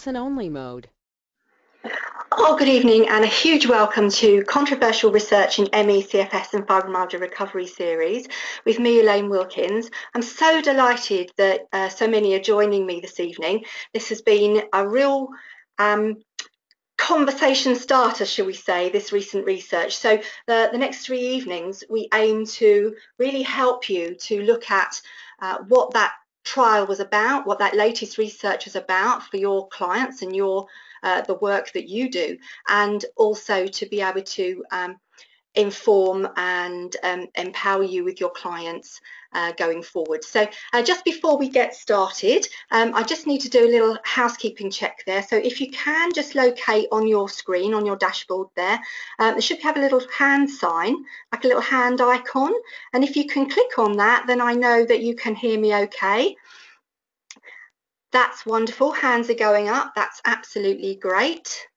listen-only mode. Oh, good evening and a huge welcome to Controversial Research in ME, CFS and Fibromyalgia Recovery series with me, Elaine Wilkins. I'm so delighted that so many are joining me this evening. This has been a real conversation starter, shall we say, this recent research. So the next 3 evenings, we aim to really help you to look at what that trial was about, what that latest research was about for your clients and your the work that you do, and also to be able to inform and empower you with your clients going forward. So just before we get started, I just need to do a little housekeeping check there. So if you can just locate on your screen, on your dashboard there, there should have a little hand sign, like a little hand icon. And if you can click on that, then I know that you can hear me okay. That's wonderful. Hands are going up. That's absolutely great.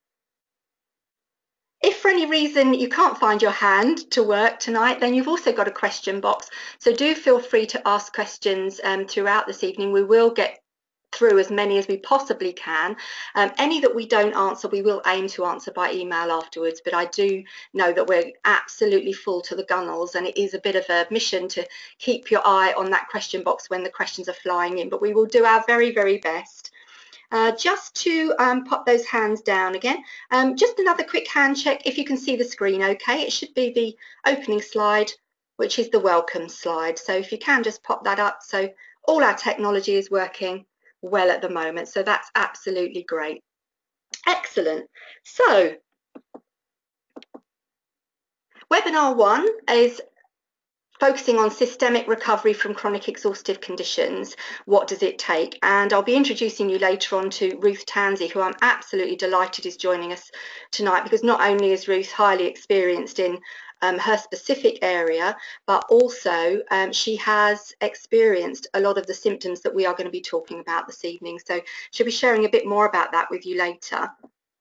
If for any reason you can't find your hand to work tonight, then you've also got a question box. So do feel free to ask questions throughout this evening. We will get through as many as we possibly can. Any that we don't answer, we will aim to answer by email afterwards, but I do know that we're absolutely full to the gunnels and it is a bit of a mission to keep your eye on that question box when the questions are flying in, but we will do our very, very best. Just to pop those hands down again, just another quick hand check if you can see the screen okay. It should be the opening slide, which is the welcome slide. So if you can just pop that up. So all our technology is working well at the moment. So that's absolutely great. Excellent. So webinar 1 is focusing on systemic recovery from chronic exhaustive conditions. What does it take? And I'll be introducing you later on to Ruth Tansey, who I'm absolutely delighted is joining us tonight, because not only is Ruth highly experienced in her specific area, but also she has experienced a lot of the symptoms that we are going to be talking about this evening. So she'll be sharing a bit more about that with you later.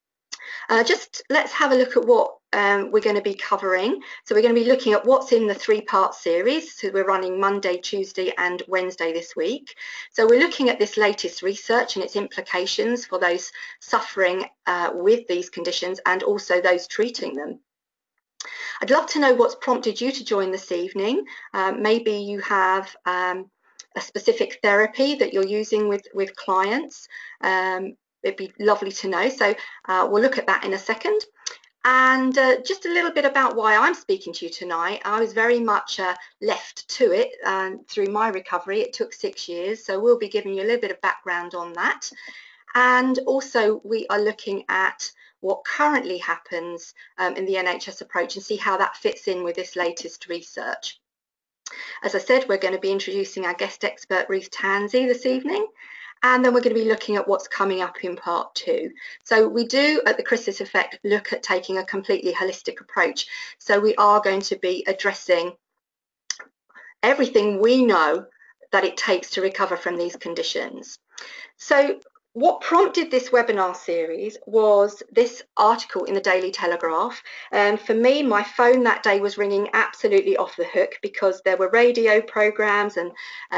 Just let's have a look at what we're going to be covering. So we're going to be looking at what's in the 3-part series. So we're running Monday, Tuesday and Wednesday this week. So we're looking at this latest research and its implications for those suffering with these conditions and also those treating them. I'd love to know what's prompted you to join this evening. Maybe you have a specific therapy that you're using with clients. It'd be lovely to know. So we'll look at that in a second. And just a little bit about why I'm speaking to you tonight. I was very much left to it through my recovery. It took 6 years. So we'll be giving you a little bit of background on that. And also we are looking at what currently happens in the NHS approach and see how that fits in with this latest research. As I said, we're going to be introducing our guest expert, Ruth Tansey, this evening. And then we're going to be looking at what's coming up in part 2. So we do at the Chrysalis Effect look at taking a completely holistic approach. So we are going to be addressing everything we know that it takes to recover from these conditions. So what prompted this webinar series was this article in the Daily Telegraph. For me, my phone that day was ringing absolutely off the hook because there were radio programs and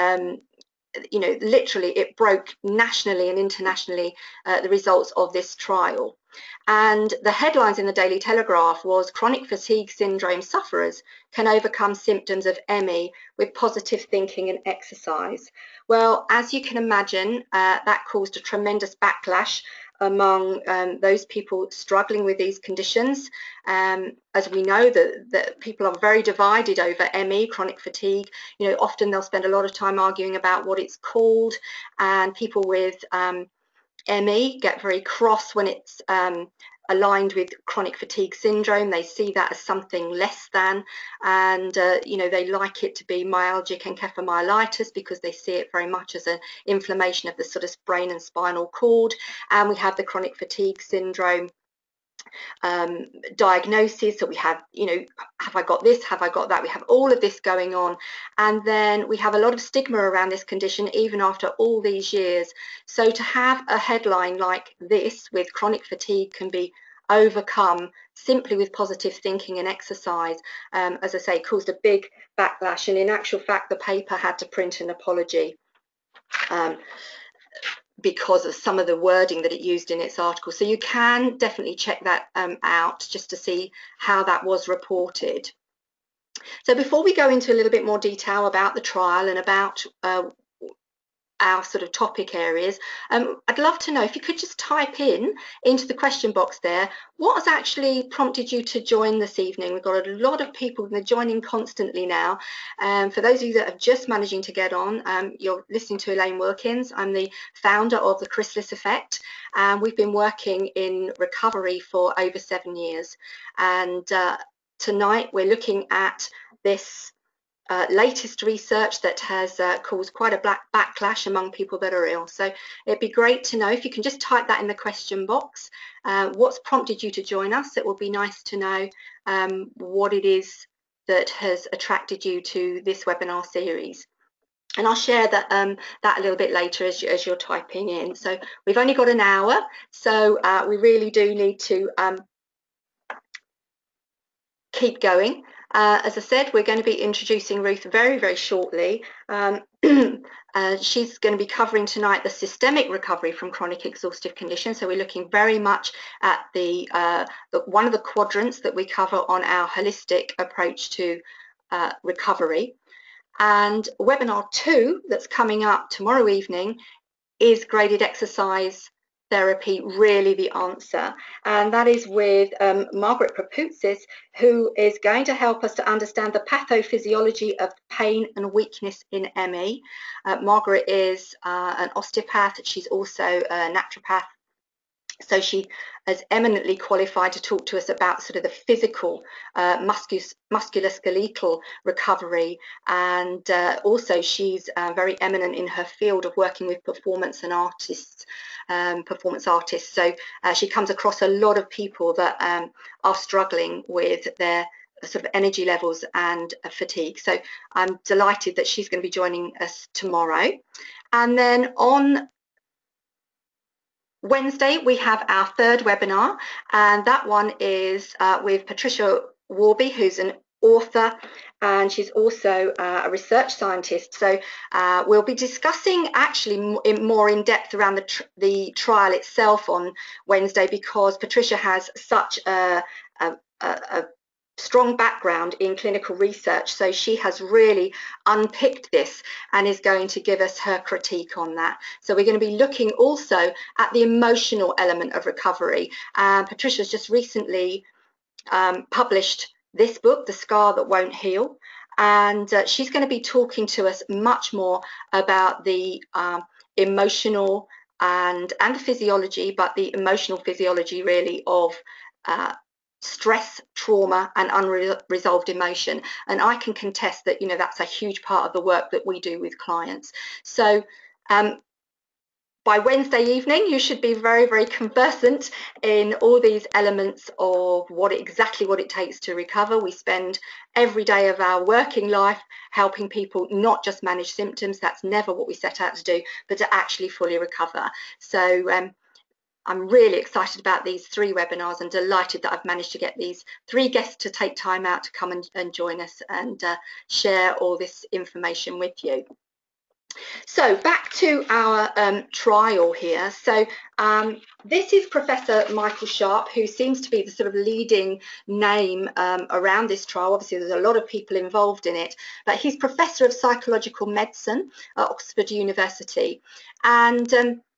you know, literally it broke nationally and internationally the results of this trial. And the headlines in the Daily Telegraph was chronic fatigue syndrome sufferers can overcome symptoms of ME with positive thinking and exercise. Well, as you can imagine, that caused a tremendous backlash among those people struggling with these conditions. As we know that people are very divided over ME, chronic fatigue. You know, often they'll spend a lot of time arguing about what it's called, and people with ME get very cross when it's aligned with chronic fatigue syndrome. They see that as something less than, and you know, they like it to be myalgic encephalomyelitis because they see it very much as an inflammation of the sort of brain and spinal cord. And we have the chronic fatigue syndrome diagnosis. So we have, you know, have I got this, have I got that? We have all of this going on, and then we have a lot of stigma around this condition even after all these years. So to have a headline like this with chronic fatigue can be overcome simply with positive thinking and exercise, as I say, caused a big backlash, and in actual fact the paper had to print an apology. because of some of the wording that it used in its article. So you can definitely check that out just to see how that was reported. So before we go into a little bit more detail about the trial and about our sort of topic areas, I'd love to know if you could just type into the question box there, what has actually prompted you to join this evening? We've got a lot of people that are joining constantly now. For those of you that are just managing to get on, you're listening to Elaine Wilkins. I'm the founder of the Chrysalis Effect, and we've been working in recovery for over 7 years. And tonight we're looking at this latest research that has caused quite a backlash among people that are ill. So it'd be great to know if you can just type that in the question box, what's prompted you to join us. It would be nice to know what it is that has attracted you to this webinar series. And I'll share that that a little bit later as you're typing in. So we've only got an hour, so we really do need to keep going. As I said, we're going to be introducing Ruth very, very shortly. She's going to be covering tonight the systemic recovery from chronic exhaustive conditions. So we're looking very much at the one of the quadrants that we cover on our holistic approach to recovery. And webinar 2 that's coming up tomorrow evening is graded exercise therapy really the answer? And that is with Margaret Prapoutsis, who is going to help us to understand the pathophysiology of pain and weakness in ME. Margaret is an osteopath. She's also a naturopath. So she is eminently qualified to talk to us about sort of the physical musculoskeletal recovery, and also she's very eminent in her field of working with performance artists. So she comes across a lot of people that are struggling with their sort of energy levels and fatigue. So I'm delighted that she's going to be joining us tomorrow. And then on Wednesday, we have our third webinar, and that one is with Patricia Warby, who's an author, and she's also a research scientist. So we'll be discussing actually more in depth around the trial itself on Wednesday, because Patricia has such a strong background in clinical research, so she has really unpicked this and is going to give us her critique on that. So we're going to be looking also at the emotional element of recovery. Patricia's just recently published this book, The Scar That Won't Heal, and she's going to be talking to us much more about the emotional and the physiology, but the emotional physiology really of stress, trauma, and unresolved emotion. And I can contest that, you know, that's a huge part of the work that we do with clients. So by Wednesday evening, you should be very, very conversant in all these elements of exactly what it takes to recover. We spend every day of our working life helping people not just manage symptoms. That's never what we set out to do, but to actually fully recover. So I'm really excited about these 3 webinars and delighted that I've managed to get these 3 guests to take time out to come and join us and share all this information with you. So back to our trial here. So this is Professor Michael Sharp, who seems to be the sort of leading name around this trial. Obviously, there's a lot of people involved in it, but he's Professor of Psychological Medicine at Oxford University. And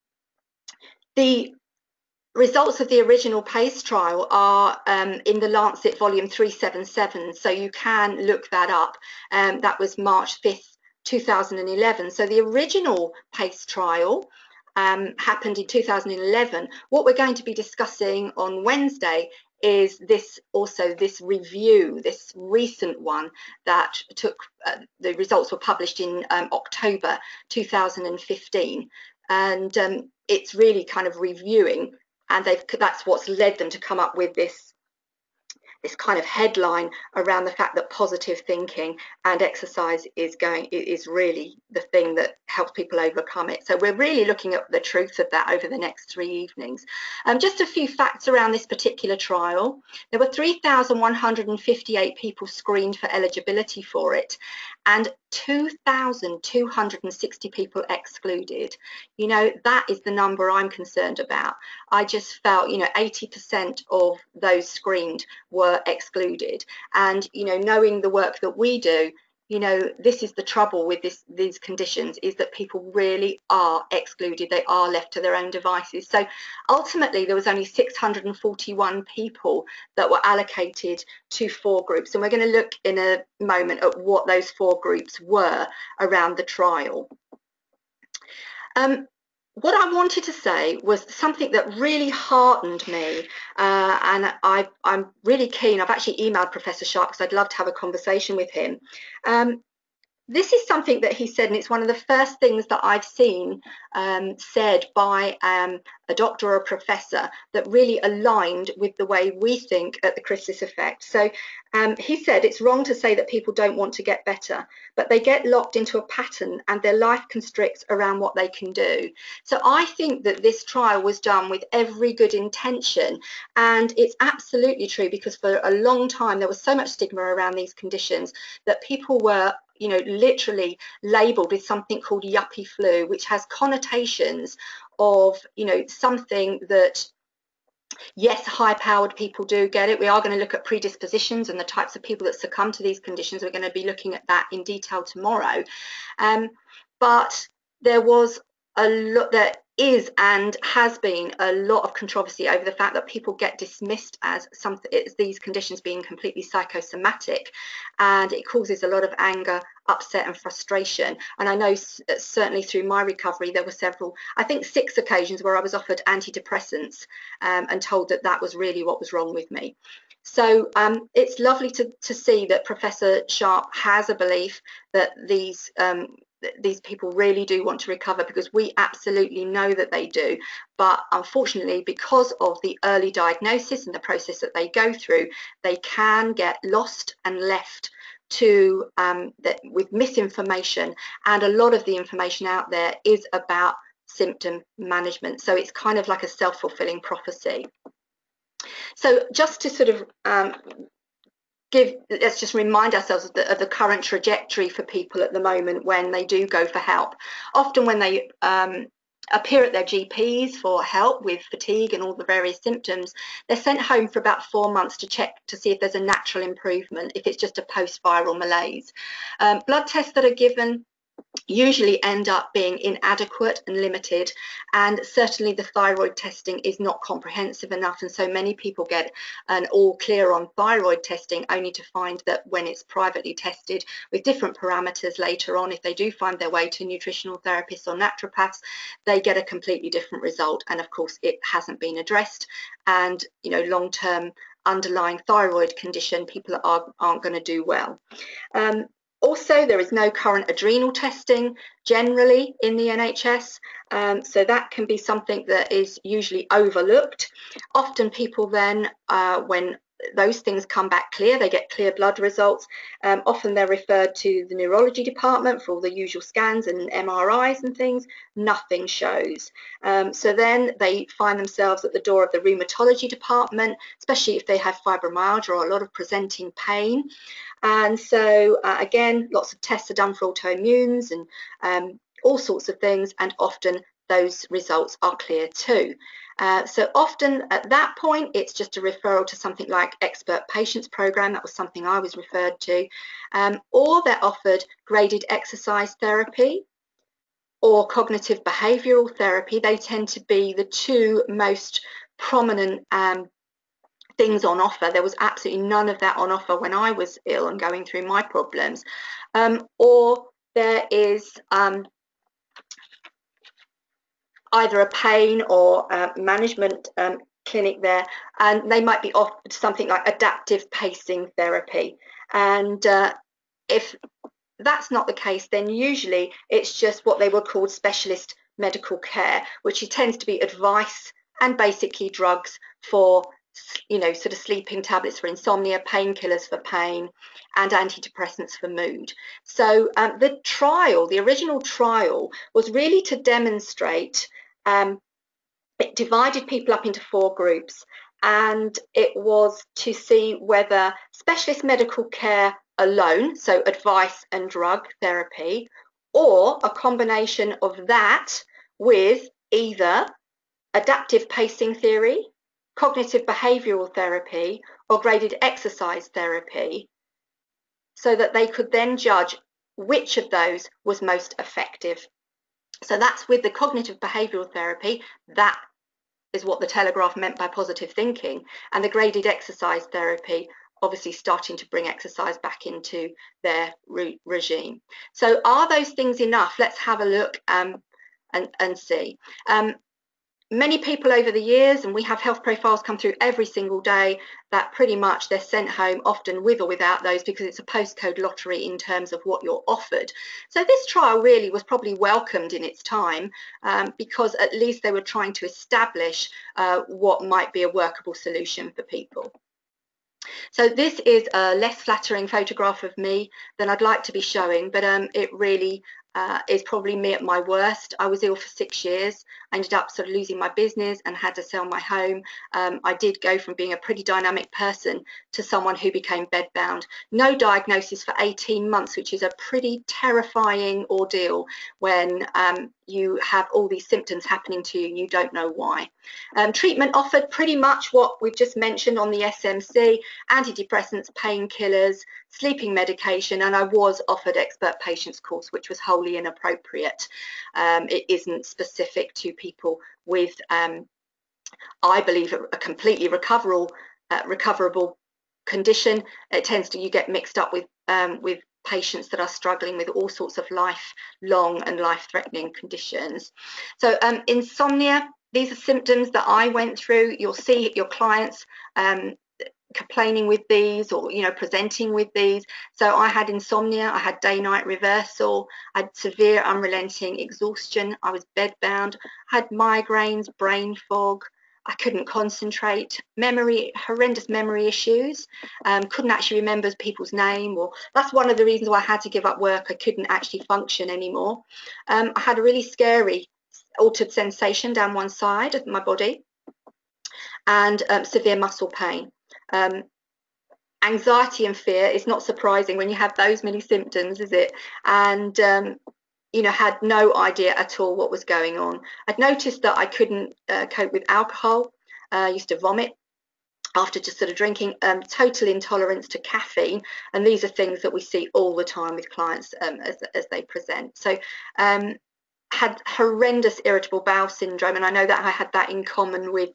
the results of the original PACE trial are in the Lancet volume 377, so you can look that up. That was March 5th, 2011. So the original PACE trial happened in 2011. What we're going to be discussing on Wednesday is this review, this recent one that took, the results were published in October 2015. And it's really kind of reviewing, and that's what's led them to come up with this kind of headline around the fact that positive thinking and exercise is really the thing that helps people overcome it. So we're really looking at the truth of that over the next 3 evenings. Just a few facts around this particular trial. There were 3,158 people screened for eligibility for it, and 2,260 people excluded. You know, that is the number I'm concerned about. I just felt, you know, 80% of those screened were excluded. And, you know, knowing the work that we do, you know, this is the trouble with these conditions, is that people really are excluded. They are left to their own devices. So ultimately, there was only 641 people that were allocated to 4 groups. And we're going to look in a moment at what those 4 groups were around the trial. What I wanted to say was something that really heartened me, and I'm really keen. I've actually emailed Professor Sharp because I'd love to have a conversation with him. This is something that he said, and it's one of the first things that I've seen said by a doctor or a professor that really aligned with the way we think at the Chrysalis Effect. So he said, it's wrong to say that people don't want to get better, but they get locked into a pattern and their life constricts around what they can do. So I think that this trial was done with every good intention, and it's absolutely true, because for a long time there was so much stigma around these conditions that people were, you know, literally labelled with something called yuppie flu, which has connotations of, you know, something that, yes, high-powered people do get it. We are going to look at predispositions and the types of people that succumb to these conditions. We're going to be looking at that in detail tomorrow. But there was a lot, there is and has been a lot of controversy over the fact that people get dismissed as something, it's these conditions being completely psychosomatic, and it causes a lot of anger, upset and frustration. And I know certainly through my recovery there were several, I think 6 occasions where I was offered antidepressants and told that that was really what was wrong with me. So it's lovely to see that Professor Sharp has a belief that these people really do want to recover, because we absolutely know that they do. But unfortunately, because of the early diagnosis and the process that they go through, they can get lost and left to with misinformation, and a lot of the information out there is about symptom management. So it's kind of like a self-fulfilling prophecy. So just to sort of let's just remind ourselves of the current trajectory for people at the moment when they do go for help. Often when they appear at their GPs for help with fatigue and all the various symptoms, they're sent home for about 4 months to check to see if there's a natural improvement, if it's just a post-viral malaise. Blood tests that are given usually end up being inadequate and limited, and certainly the thyroid testing is not comprehensive enough, and so many people get an all clear on thyroid testing only to find that when it's privately tested with different parameters later on, if they do find their way to nutritional therapists or naturopaths, they get a completely different result, and of course it hasn't been addressed. And you know, long-term underlying thyroid condition, people aren't going to do well. Also, there is no current adrenal testing generally in the NHS, so that can be something that is usually overlooked. Often people then, when those things come back clear, they get clear blood results, often they're referred to the neurology department for all the usual scans and MRIs and things. Nothing shows. So then they find themselves at the door of the rheumatology department, especially if they have fibromyalgia or a lot of presenting pain. And so again, lots of tests are done for autoimmunes and all sorts of things, and often those results are clear too. So often at that point, it's just a referral to something like expert patients program. That was something I was referred to, or they're offered graded exercise therapy or cognitive behavioural therapy. They tend to be the 2 most prominent things on offer. There was absolutely none of that on offer when I was ill and going through my problems. Or there is either a pain or management clinic there, and they might be offered something like adaptive pacing therapy. And if that's not the case, then usually it's just what they were called specialist medical care, which tends to be advice and basically drugs for, you know, sort of sleeping tablets for insomnia, painkillers for pain, and antidepressants for mood. So the trial, the original trial, was really to demonstrate, it divided people up into 4 groups, and it was to see whether specialist medical care alone, so advice and drug therapy, or a combination of that with either adaptive pacing theory, cognitive behavioural therapy, or graded exercise therapy, so that they could then judge which of those was most effective. So that's with the cognitive behavioural therapy. That is what the Telegraph meant by positive thinking, and the graded exercise therapy obviously starting to bring exercise back into their regime. So are those things enough? Let's have a look and see. Many people over the years, and we have health profiles come through every single day, that pretty much they're sent home often with or without those, because it's a postcode lottery in terms of what you're offered. So this trial really was probably welcomed in its time, because at least they were trying to establish what might be a workable solution for people. So this is a less flattering photograph of me than I'd like to be showing, but it really is probably me at my worst. I was ill for 6 years. I ended up sort of losing my business and had to sell my home. I did go from being a pretty dynamic person to someone who became bedbound. No diagnosis for 18 months, which is a pretty terrifying ordeal when you have all these symptoms happening to you and you don't know why. Treatment offered pretty much what we've just mentioned on the SMC: antidepressants, painkillers, sleeping medication, and I was offered expert patients course, which was wholly inappropriate. It isn't specific to people with, I believe, a completely recoverable condition. It tends to, you get mixed up with patients that are struggling with all sorts of lifelong and life-threatening conditions. So insomnia, these are symptoms that I went through. You'll see your clients complaining with these, or presenting with these. So I had insomnia, I had day-night reversal, I had severe unrelenting exhaustion, I was bedbound, I had migraines, brain fog, I couldn't concentrate, horrendous memory issues, couldn't actually remember people's name, or that's one of the reasons why I had to give up work. I couldn't actually function anymore. I had a really scary altered sensation down one side of my body, and severe muscle pain. Anxiety and fear is not surprising when you have those many symptoms, is it? And had no idea at all what was going on. I'd noticed that I couldn't cope with alcohol. I used to vomit after just sort of drinking. Total intolerance to caffeine, and these are things that we see all the time with clients as they present. So had horrendous irritable bowel syndrome, and I know that I had that in common with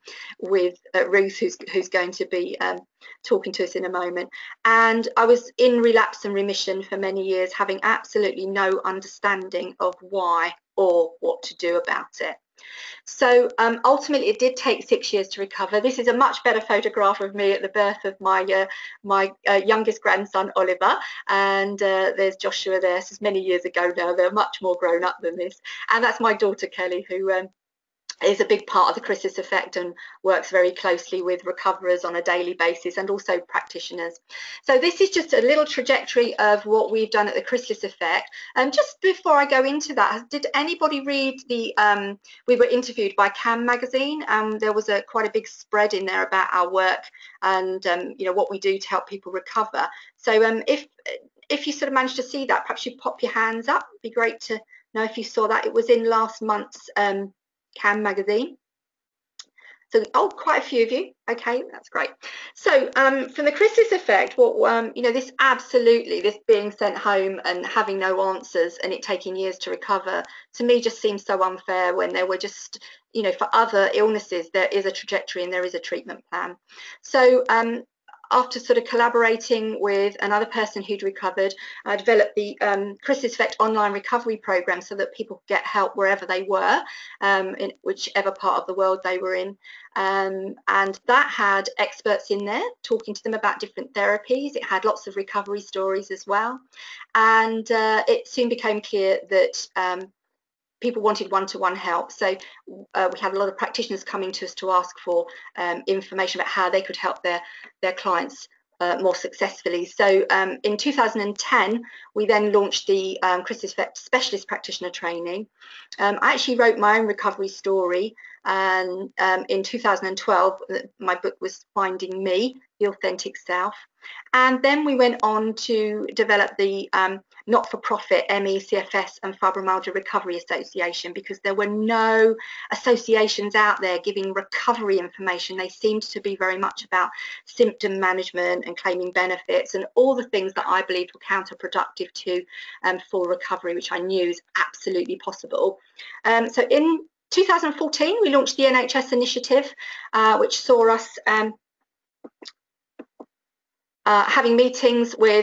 Ruth, who's going to be talking to us in a moment. And I was in relapse and remission for many years, having absolutely no understanding of why or what to do about it. So ultimately, it did take 6 years to recover. This is a much better photograph of me at the birth of my youngest grandson, Oliver, and there's Joshua there. This is many years ago now. They're much more grown up than this. And that's my daughter, Kelly, who is a big part of the Chrysalis Effect and works very closely with recoverers on a daily basis, and also practitioners. So this is just a little trajectory of what we've done at the Chrysalis Effect. And just before I go into that, did anybody read the, we were interviewed by CAM magazine, and there was quite a big spread in there about our work and what we do to help people recover. So if you sort of managed to see that, perhaps you pop your hands up. It'd be great to know if you saw that. It was in last month's CAM magazine. So, quite a few of you. Okay, that's great. So, from the Chrysalis Effect, what this being sent home and having no answers and it taking years to recover, to me just seems so unfair, when there were just, for other illnesses there is a trajectory and there is a treatment plan. So, after sort of collaborating with another person who'd recovered, I developed the Chrysalis Effect online recovery program, so that people could get help wherever they were, in whichever part of the world they were in. And that had experts in there talking to them about different therapies. It had lots of recovery stories as well. And it soon became clear that people wanted one-to-one help. So we have a lot of practitioners coming to us to ask for information about how they could help their clients more successfully. So in 2010, we then launched the Chrysalis Effect Specialist Practitioner Training. I actually wrote my own recovery story And in 2012, my book was Finding Me, The Authentic Self. And then we went on to develop the not-for-profit ME, CFS and Fibromyalgia Recovery Association, because there were no associations out there giving recovery information. They seemed to be very much about symptom management and claiming benefits and all the things that I believed were counterproductive to full recovery, which I knew is absolutely possible. So in 2014, we launched the NHS initiative, which saw us having meetings with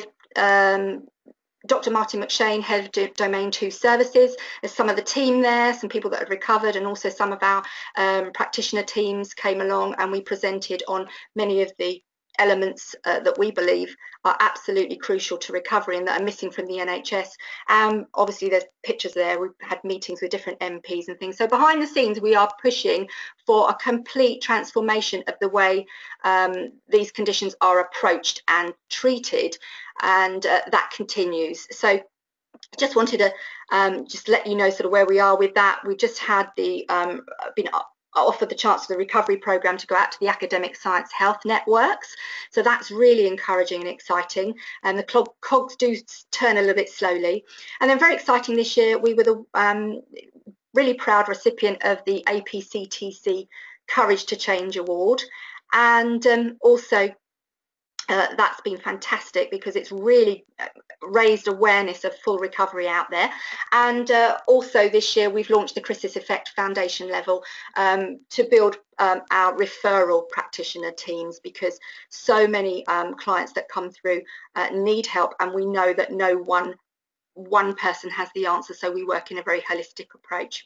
Dr. Martin McShane, head of Domain 2 Services. There's some of the team there, some people that had recovered, and also some of our practitioner teams came along, and we presented on many of the elements that we believe are absolutely crucial to recovery and that are missing from the NHS. Obviously, there's pictures there. We've had meetings with different MPs and things. So behind the scenes, we are pushing for a complete transformation of the way these conditions are approached and treated, and that continues. So just wanted to just let you know sort of where we are with that. We've just had the been offered the chance for the recovery program to go out to the academic science health networks, so that's really encouraging and exciting, and the cogs do turn a little bit slowly. And then very exciting this year, we were the really proud recipient of the APCTC Courage to Change Award, and also that's been fantastic because it's really raised awareness of full recovery out there. And also this year we've launched the Crisis Effect Foundation level to build our referral practitioner teams, because so many clients that come through need help, and we know that no one person has the answer, so we work in a very holistic approach.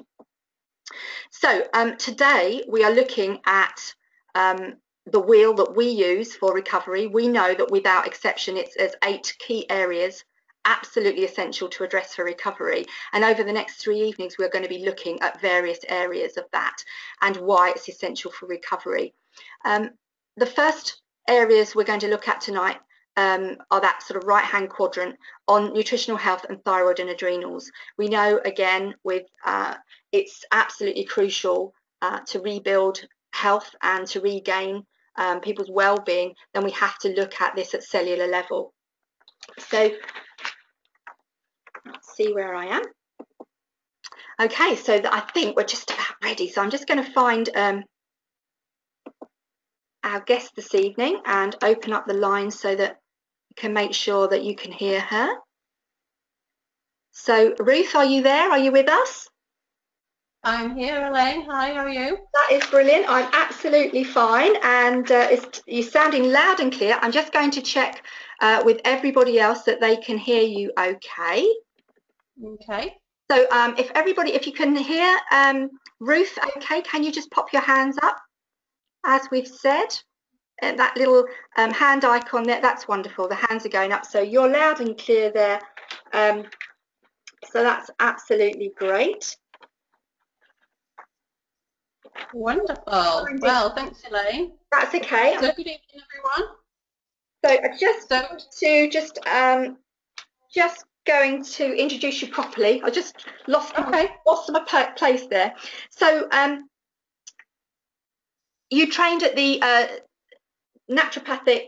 So today we are looking at the wheel that we use for recovery. We know that without exception, there's 8 key areas absolutely essential to address for recovery. And over the next 3 evenings, we're going to be looking at various areas of that and why it's essential for recovery. The first areas we're going to look at tonight are that sort of right-hand quadrant on nutritional health and thyroid and adrenals. We know, again, with it's absolutely crucial to rebuild health and to regain people's well-being. Then we have to look at this at cellular level. So let's see where I am. Okay, so I think we're just about ready. So I'm just going to find our guest this evening and open up the line so that you can make sure that you can hear her. So Ruth, are you there? Are you with us? I'm here, Elaine. Hi, how are you? That is brilliant. I'm absolutely fine, and you're sounding loud and clear. I'm just going to check with everybody else that they can hear you okay. Okay. So if you can hear Ruth okay, can you just pop your hands up as we've said? That little hand icon there, that's wonderful. The hands are going up, so you're loud and clear there. So that's absolutely great. Wonderful. Well, thanks, Elaine. That's okay. So good evening, everyone. So I just going to introduce you properly. I just lost my place there. So you trained at the naturopathic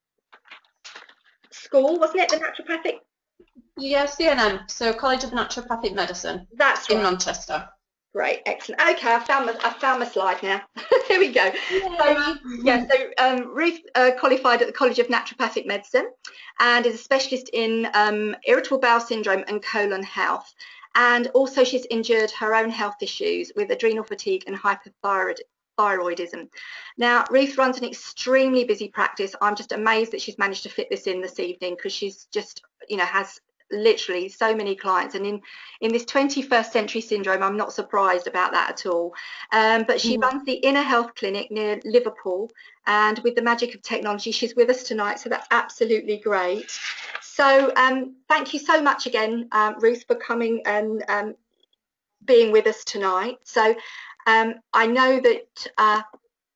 school, wasn't it? The naturopathic? Yes, CNM, so College of Naturopathic Medicine. That's right. In Manchester. Great, excellent. Okay, I found my slide now. Here we go. So Ruth qualified at the College of Naturopathic Medicine and is a specialist in irritable bowel syndrome and colon health. And also she's endured her own health issues with adrenal fatigue and hypothyroidism. Now, Ruth runs an extremely busy practice. I'm just amazed that she's managed to fit this in this evening, because she's just, has literally so many clients, and in this 21st century syndrome, I'm not surprised about that at all. But she runs the Inner Health Clinic near Liverpool, and with the magic of technology, she's with us tonight, so that's absolutely great. So thank you so much again, Ruth, for coming and being with us tonight. So I know that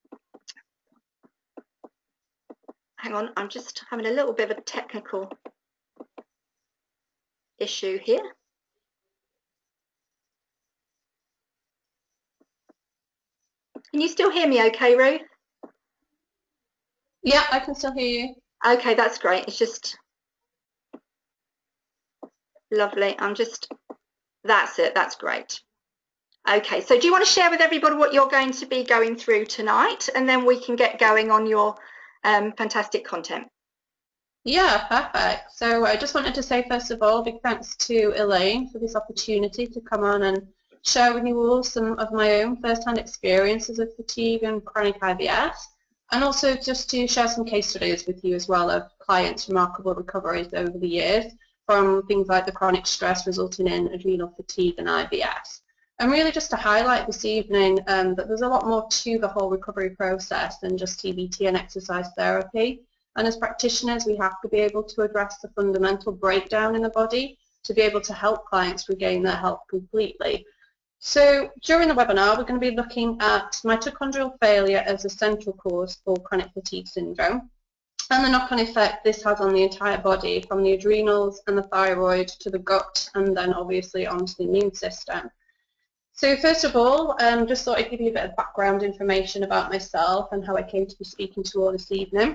hang on, I'm just having a little bit of a technical issue here. Can you still hear me okay, Ruth? Yeah, I can still hear you. Okay, that's great. It's just lovely. That's it. That's great. Okay, so do you want to share with everybody what you're going to be going through tonight, and then we can get going on your fantastic content? Yeah, perfect. So I just wanted to say, first of all, big thanks to Elaine for this opportunity to come on and share with you all some of my own first-hand experiences of fatigue and chronic IBS, and also just to share some case studies with you as well of clients' remarkable recoveries over the years from things like the chronic stress resulting in adrenal fatigue and IBS. And really just to highlight this evening that there's a lot more to the whole recovery process than just TBT and exercise therapy. And as practitioners, we have to be able to address the fundamental breakdown in the body to be able to help clients regain their health completely. So during the webinar, we're going to be looking at mitochondrial failure as a central cause for chronic fatigue syndrome and the knock-on effect this has on the entire body, from the adrenals and the thyroid to the gut, and then obviously onto the immune system. So first of all, just thought I'd give you a bit of background information about myself and how I came to be speaking to you all this evening.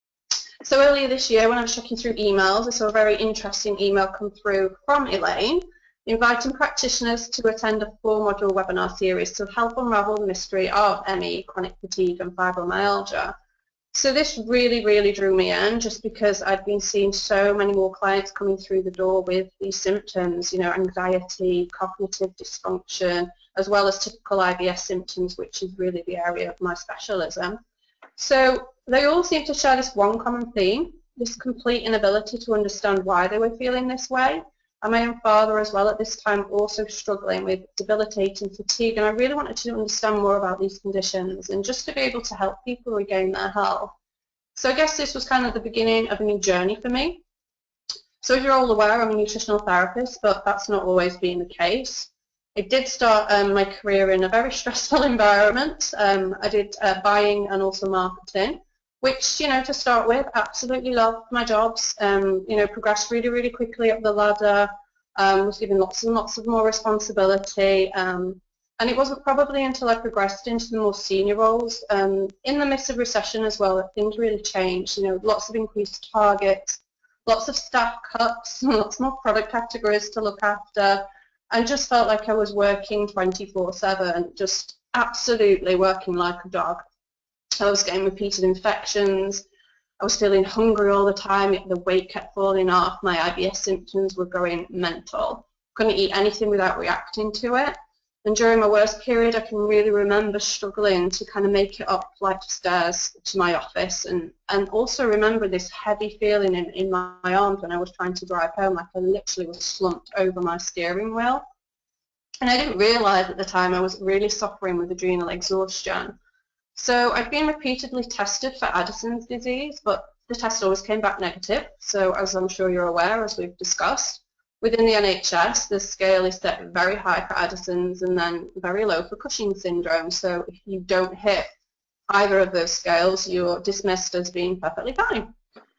So earlier this year, when I was checking through emails, I saw a very interesting email come through from Elaine, inviting practitioners to attend a 4-module webinar series to help unravel the mystery of ME, chronic fatigue and fibromyalgia. So this really, really drew me in, just because I'd been seeing so many more clients coming through the door with these symptoms, you know, anxiety, cognitive dysfunction, as well as typical IBS symptoms, which is really the area of my specialism. So they all seem to share this one common theme, this complete inability to understand why they were feeling this way. And my own father as well at this time also struggling with debilitating fatigue, and I really wanted to understand more about these conditions and just to be able to help people regain their health. So I guess this was kind of the beginning of a new journey for me. So as you're all aware, I'm a nutritional therapist, but that's not always been the case. I did start my career in a very stressful environment. I did buying and also marketing, which, you know, to start with, absolutely loved my jobs. You know, progressed really, really quickly up the ladder, was given lots and lots of more responsibility. And it wasn't probably until I progressed into the more senior roles, in the midst of recession as well, things really changed. You know, lots of increased targets, lots of staff cuts, lots more product categories to look after. I just felt like I was working 24/7, just absolutely working like a dog. I was getting repeated infections. I was feeling hungry all the time. The weight kept falling off. My IBS symptoms were going mental. Couldn't eat anything without reacting to it. And during my worst period, I can really remember struggling to kind of make it up flight of stairs to my office, and also remember this heavy feeling in my arms when I was trying to drive home, like I literally was slumped over my steering wheel. And I didn't realize at the time I was really suffering with adrenal exhaustion. So I've been repeatedly tested for Addison's disease, but the test always came back negative. So as I'm sure you're aware, as we've discussed, within the NHS, the scale is set very high for Addison's and then very low for Cushing's syndrome. So if you don't hit either of those scales, you're dismissed as being perfectly fine.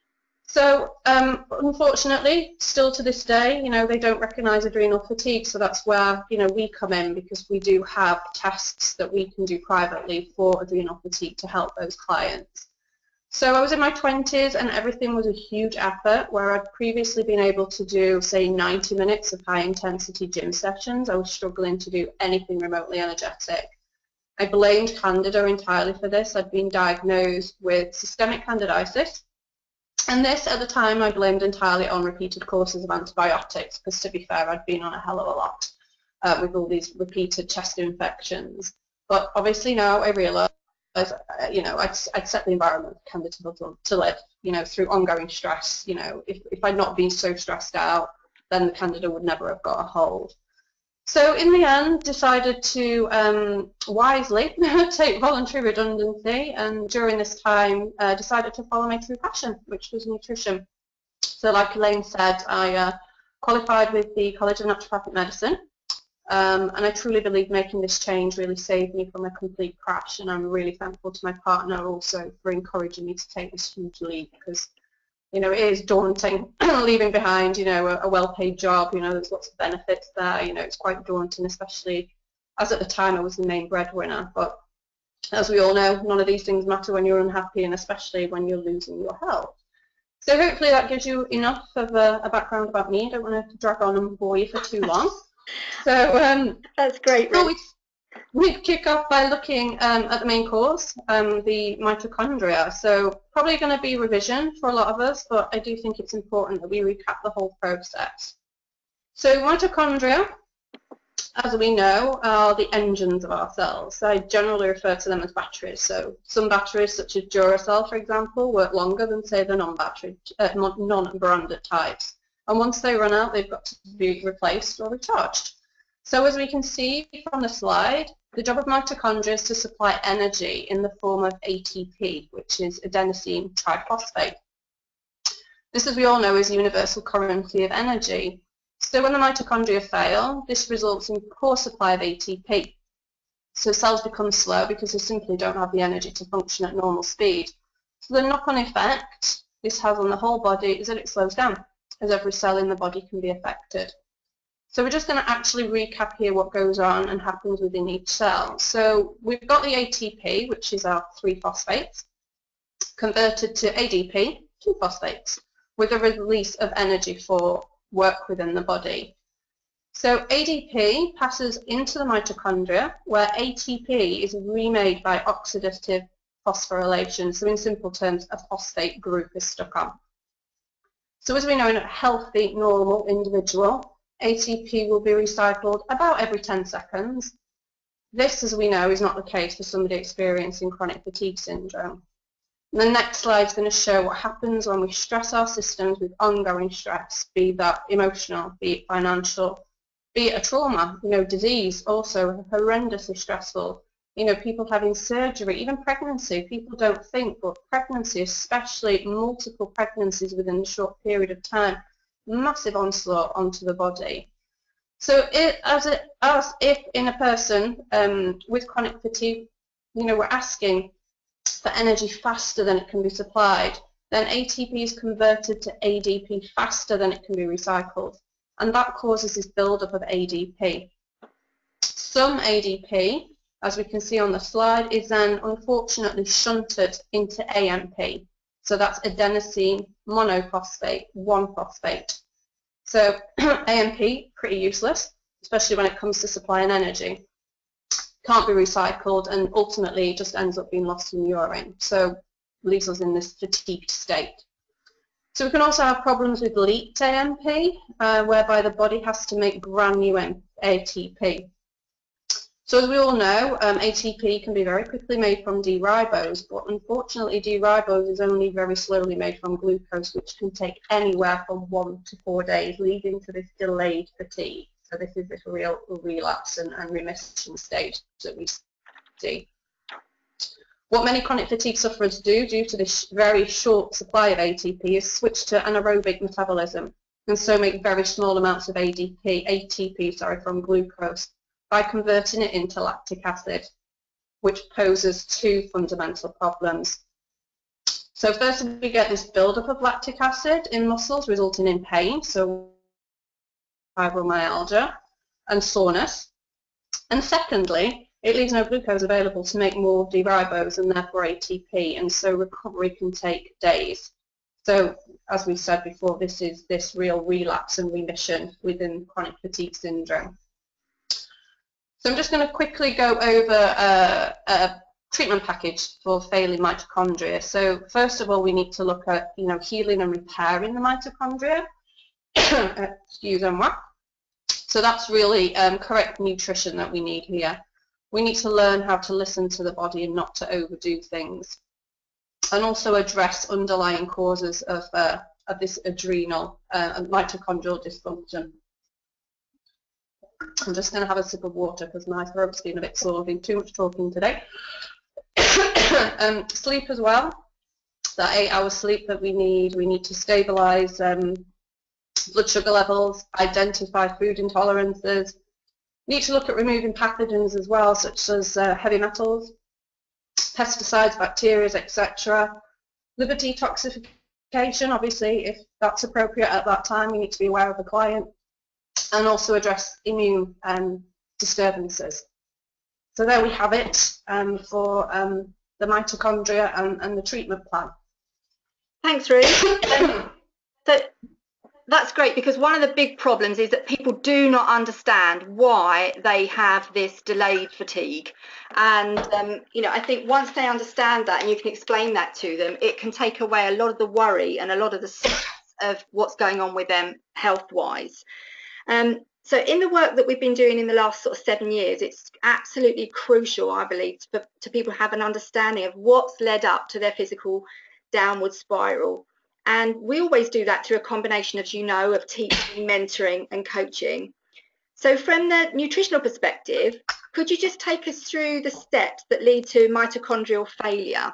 So unfortunately, still to this day, you know, they don't recognise adrenal fatigue. So that's where, you know, we come in, because we do have tests that we can do privately for adrenal fatigue to help those clients. So I was in my 20s and everything was a huge effort, where I'd previously been able to do, say, 90 minutes of high-intensity gym sessions. I was struggling to do anything remotely energetic. I blamed Candida entirely for this. I'd been diagnosed with systemic candidiasis, and this, at the time, I blamed entirely on repeated courses of antibiotics, because, to be fair, I'd been on a hell of a lot with all these repeated chest infections. But obviously now I realise, you know, I'd set the environment for Candida to live, you know, through ongoing stress. You know, if I'd not been so stressed out, then the Candida would never have got a hold. So in the end, decided to wisely take voluntary redundancy, and during this time decided to follow my true passion, which was nutrition. So like Elaine said, I qualified with the College of Naturopathic Medicine, and I truly believe making this change really saved me from a complete crash, and I'm really thankful to my partner also for encouraging me to take this huge leap, because, you know, it is daunting leaving behind, you know, a well-paid job. You know, there's lots of benefits there. You know, it's quite daunting, especially as at the time I was the main breadwinner. But As we all know, none of these things matter when you're unhappy, and especially when you're losing your health. So hopefully that gives you enough of a background about me. I don't want to drag on and bore you for too long. So that's great. We kick off by looking at the main cause, the mitochondria. So probably going to be revision for a lot of us, but I do think it's important that we recap the whole process. So mitochondria, as we know, are the engines of our cells. I generally refer to them as batteries. So some batteries, such as Duracell, for example, work longer than, say, the non-branded types. And once they run out, they've got to be replaced or recharged. So as we can see from the slide, the job of mitochondria is to supply energy in the form of ATP, which is adenosine triphosphate. This, as we all know, is universal currency of energy. So when the mitochondria fail, this results in poor supply of ATP. So cells become slow because they simply don't have the energy to function at normal speed. So the knock-on effect this has on the whole body is that it slows down, as every cell in the body can be affected. So we're just going to actually recap here what goes on and happens within each cell. So we've got the ATP, which is our 3-phosphates, converted to ADP, 2-phosphates, with a release of energy for work within the body. So ADP passes into the mitochondria, where ATP is remade by oxidative phosphorylation. So in simple terms, a phosphate group is stuck on. So as we know, in a healthy, normal individual, ATP will be recycled about every 10 seconds. This, as we know, is not the case for somebody experiencing chronic fatigue syndrome. And the next slide is going to show what happens when we stress our systems with ongoing stress, be that emotional, be it financial, be it a trauma, disease, also horrendously stressful. People having surgery, even pregnancy, people don't think, but pregnancy, especially multiple pregnancies within a short period of time, massive onslaught onto the body. So as if in a person with chronic fatigue, we're asking for energy faster than it can be supplied, then ATP is converted to ADP faster than it can be recycled. And that causes this buildup of ADP. Some ADP, as we can see on the slide, is then unfortunately shunted into AMP. So that's adenosine monophosphate, 1-phosphate. So AMP, pretty useless, especially when it comes to supplying energy. Can't be recycled and ultimately just ends up being lost in urine. So leaves us in this fatigued state. So we can also have problems with leaked AMP, whereby the body has to make brand new ATP. So as we all know, ATP can be very quickly made from D-ribose, but unfortunately D-ribose is only very slowly made from glucose, which can take anywhere from 1 to 4 days, leading to this delayed fatigue. So this is this real relapse and remission stage that we see. What many chronic fatigue sufferers do, due to this very short supply of ATP, is switch to anaerobic metabolism and so make very small amounts of ATP from glucose by converting it into lactic acid, which poses 2 fundamental problems. So first, we get this buildup of lactic acid in muscles, resulting in pain, so fibromyalgia and soreness. And secondly, it leaves no glucose available to make more D-ribose and therefore ATP, and so recovery can take days. So as we said before, this is this real relapse and remission within chronic fatigue syndrome. So I'm just going to quickly go over a treatment package for failing mitochondria. So first of all, we need to look at healing and repairing the mitochondria. Excuse me. So that's really correct nutrition that we need here. We need to learn how to listen to the body and not to overdo things, and also address underlying causes of this adrenal mitochondrial dysfunction. I'm just going to have a sip of water because my throat's been a bit sore. I've been too much talking today. Sleep as well. That 8 hours sleep that we need to stabilize blood sugar levels, identify food intolerances. Need to look at removing pathogens as well, such as heavy metals, pesticides, bacteria, etc. Liver detoxification, obviously, if that's appropriate at that time, we need to be aware of the client, and also address immune disturbances. So there we have it for the mitochondria and the treatment plan. Thanks, Ruth. So that's great, because one of the big problems is that people do not understand why they have this delayed fatigue. And, you know, I think once they understand that and you can explain that to them, it can take away a lot of the worry and a lot of the stress of what's going on with them health-wise. So in the work that we've been doing in the last sort of 7 years, it's absolutely crucial, I believe, to people have an understanding of what's led up to their physical downward spiral. And we always do that through a combination, as you know, of teaching, mentoring and coaching. So from the nutritional perspective, could you just take us through the steps that lead to mitochondrial failure?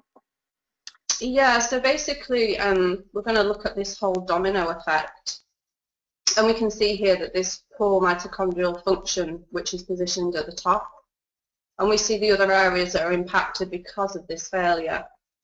Yeah, so basically we're going to look at this whole domino effect. And we can see here that this poor mitochondrial function, which is positioned at the top, and we see the other areas that are impacted because of this failure.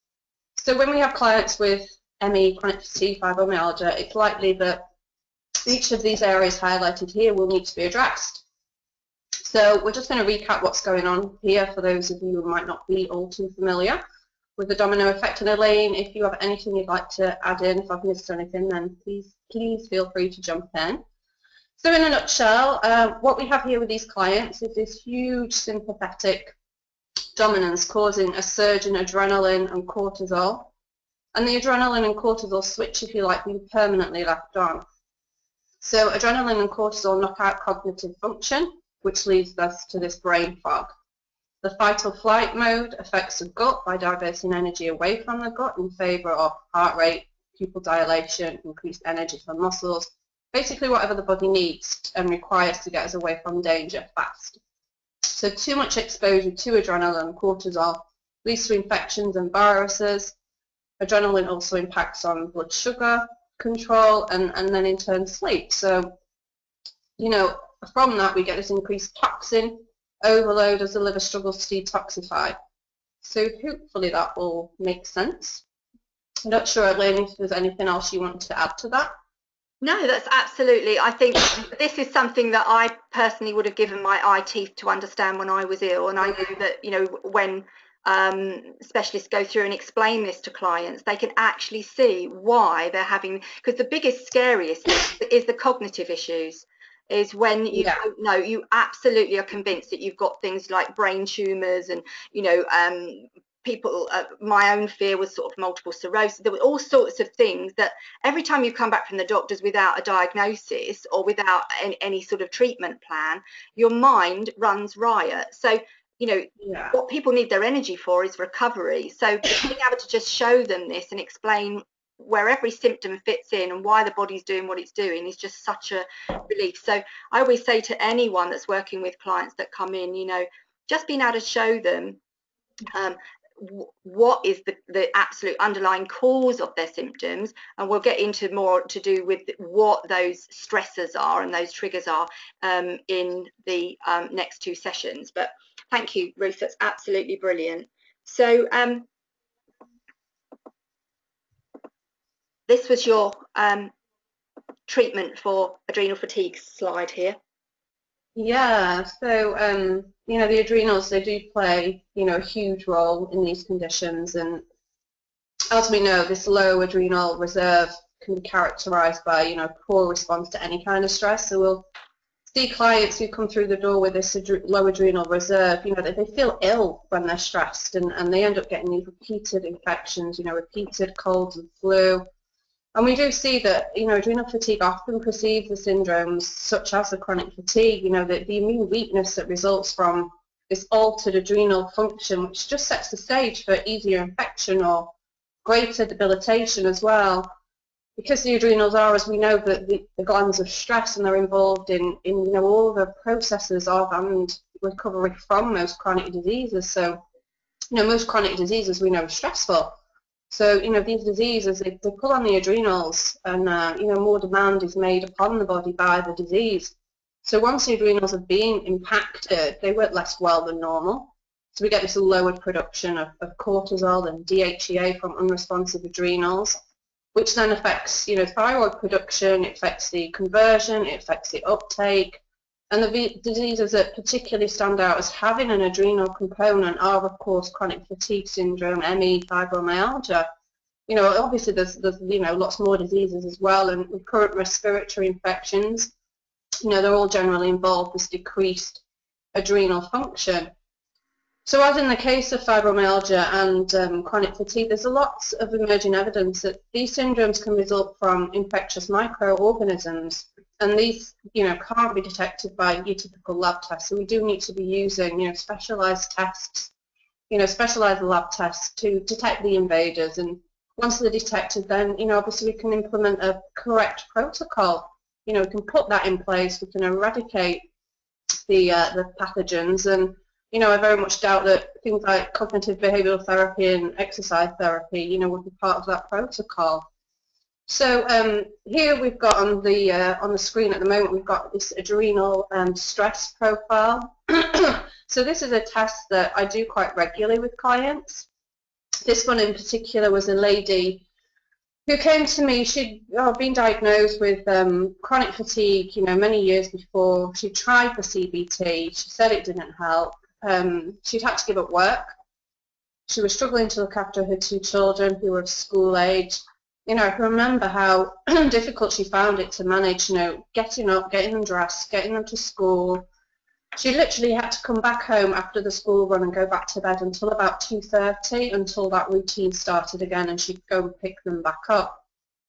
So when we have clients with ME, chronic fatigue, fibromyalgia, it's likely that each of these areas highlighted here will need to be addressed. So we're just going to recap what's going on here for those of you who might not be all too familiar with the domino effect. And Elaine, if you have anything you'd like to add in, if I've missed anything, then please feel free to jump in. So in a nutshell, what we have here with these clients is this huge sympathetic dominance causing a surge in adrenaline and cortisol. And the adrenaline and cortisol switch, if you like, being permanently left on. So adrenaline and cortisol knock out cognitive function, which leads us to this brain fog. The fight or flight mode affects the gut by diverting energy away from the gut in favour of heart rate, pupil dilation, increased energy for muscles, basically whatever the body needs and requires to get us away from danger fast. So too much exposure to adrenaline and cortisol leads to infections and viruses. Adrenaline also impacts on blood sugar control and then in turn sleep. So, you know, from that we get this increased toxin overload as the liver struggles to detoxify. So hopefully that all makes sense. I'm not sure, Elaine, if there's anything else you want to add to that. No, that's absolutely. I think this is something that I personally would have given my eye teeth to understand when I was ill. And I know that, you know, when specialists go through and explain this to clients, they can actually see why they're having, because the biggest, scariest is the cognitive issues. Is when you don't know, you absolutely are convinced that you've got things like brain tumours and, you know, people, my own fear was sort of multiple sclerosis. There were all sorts of things that every time you come back from the doctors without a diagnosis or without any sort of treatment plan, your mind runs riot. So, you know, what people need their energy for is recovery. So being able to just show them this and explain where every symptom fits in and why the body's doing what it's doing is just such a relief. So I always say to anyone that's working with clients that come in, you know, just being able to show them what is the absolute underlying cause of their symptoms, and we'll get into more to do with what those stressors are and those triggers are in the next two sessions. But thank you, Ruth, that's absolutely brilliant. So this was your treatment for adrenal fatigue slide here. Yeah, so you know, the adrenals, they do play, you know, a huge role in these conditions, and as we know, this low adrenal reserve can be characterized by, you know, poor response to any kind of stress. So we'll see clients who come through the door with this low adrenal reserve, you know, that they feel ill when they're stressed, and they end up getting these repeated infections, you know, repeated colds and flu. And we do see that, you know, adrenal fatigue often precedes the syndromes such as the chronic fatigue, you know, the immune weakness that results from this altered adrenal function, which just sets the stage for easier infection or greater debilitation as well. Because the adrenals are, as we know, the glands of stress, and they're involved in you know, all the processes of and recovery from most chronic diseases. So, you know, most chronic diseases we know are stressful. So, you know, these diseases, they pull on the adrenals, and, you know, more demand is made upon the body by the disease. So once the adrenals are being impacted, they work less well than normal. So we get this lowered production of cortisol and DHEA from unresponsive adrenals, which then affects, you know, thyroid production, it affects the conversion, it affects the uptake, And the diseases that particularly stand out as having an adrenal component are, of course, chronic fatigue syndrome, ME, fibromyalgia. You know, obviously there's you know, lots more diseases as well, and recurrent respiratory infections, you know, they're all generally involved with decreased adrenal function. So as in the case of fibromyalgia and chronic fatigue, there's a lot of emerging evidence that these syndromes can result from infectious microorganisms, and these, you know, can't be detected by your typical lab tests. So we do need to be using, you know, specialized tests, you know, specialized lab tests to detect the invaders. And once they're detected, then, you know, obviously we can implement a correct protocol. You know, we can put that in place, we can eradicate the pathogens. And you know, I very much doubt that things like cognitive behavioral therapy and exercise therapy, you know, would be part of that protocol. So here we've got on the screen at the moment, we've got this adrenal stress profile. So this is a test that I do quite regularly with clients. This one in particular was a lady who came to me. She'd been diagnosed with chronic fatigue, you know, many years before. She tried the CBT. She said it didn't help. She'd had to give up work. She was struggling to look after her 2 children who were of school age. You know, I can remember how difficult she found it to manage, you know, getting up, getting them dressed, getting them to school. She literally had to come back home after the school run and go back to bed until about 2:30 until that routine started again, and she'd go and pick them back up.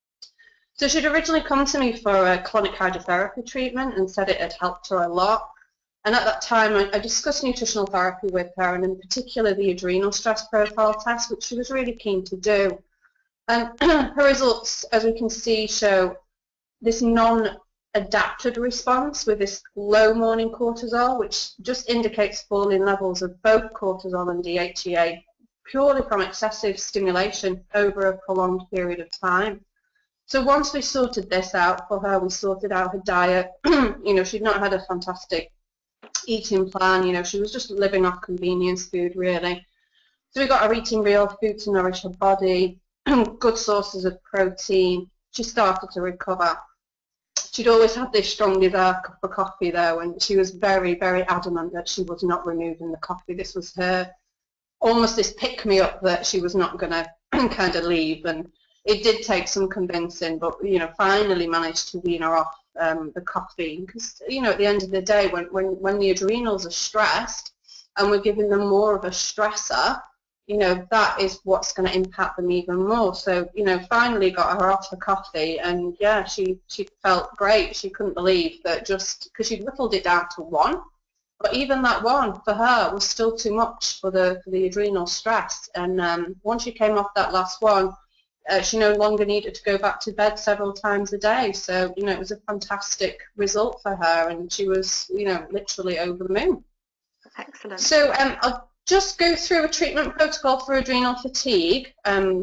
So she'd originally come to me for a colonic hydrotherapy treatment and said it had helped her a lot. And at that time, I discussed nutritional therapy with her, and in particular the adrenal stress profile test, which she was really keen to do. And her results, as we can see, show this non-adapted response with this low morning cortisol, which just indicates falling levels of both cortisol and DHEA, purely from excessive stimulation over a prolonged period of time. So once we sorted this out for her, we sorted out her diet. You know, she'd not had a fantastic eating plan, you know, she was just living off convenience food, really. So we got her eating real food to nourish her body, good sources of protein. She started to recover. She'd always had this strong desire for coffee, though, and she was very, very adamant that she was not removing the coffee. This was her, almost this pick-me-up that she was not going to kind of leave. And it did take some convincing, but, you know, finally managed to wean her off the caffeine, because, you know, at the end of the day, when the adrenals are stressed and we're giving them more of a stressor, you know, that is what's going to impact them even more. So, you know, finally got her off the coffee, and yeah, she felt great. She couldn't believe that, just because she'd whittled it down to 1, but even that 1 for her was still too much for the adrenal stress. And once she came off that last 1, she no longer needed to go back to bed several times a day. So, you know, it was a fantastic result for her, and she was, you know, literally over the moon. Excellent. So I'll just go through a treatment protocol for adrenal fatigue,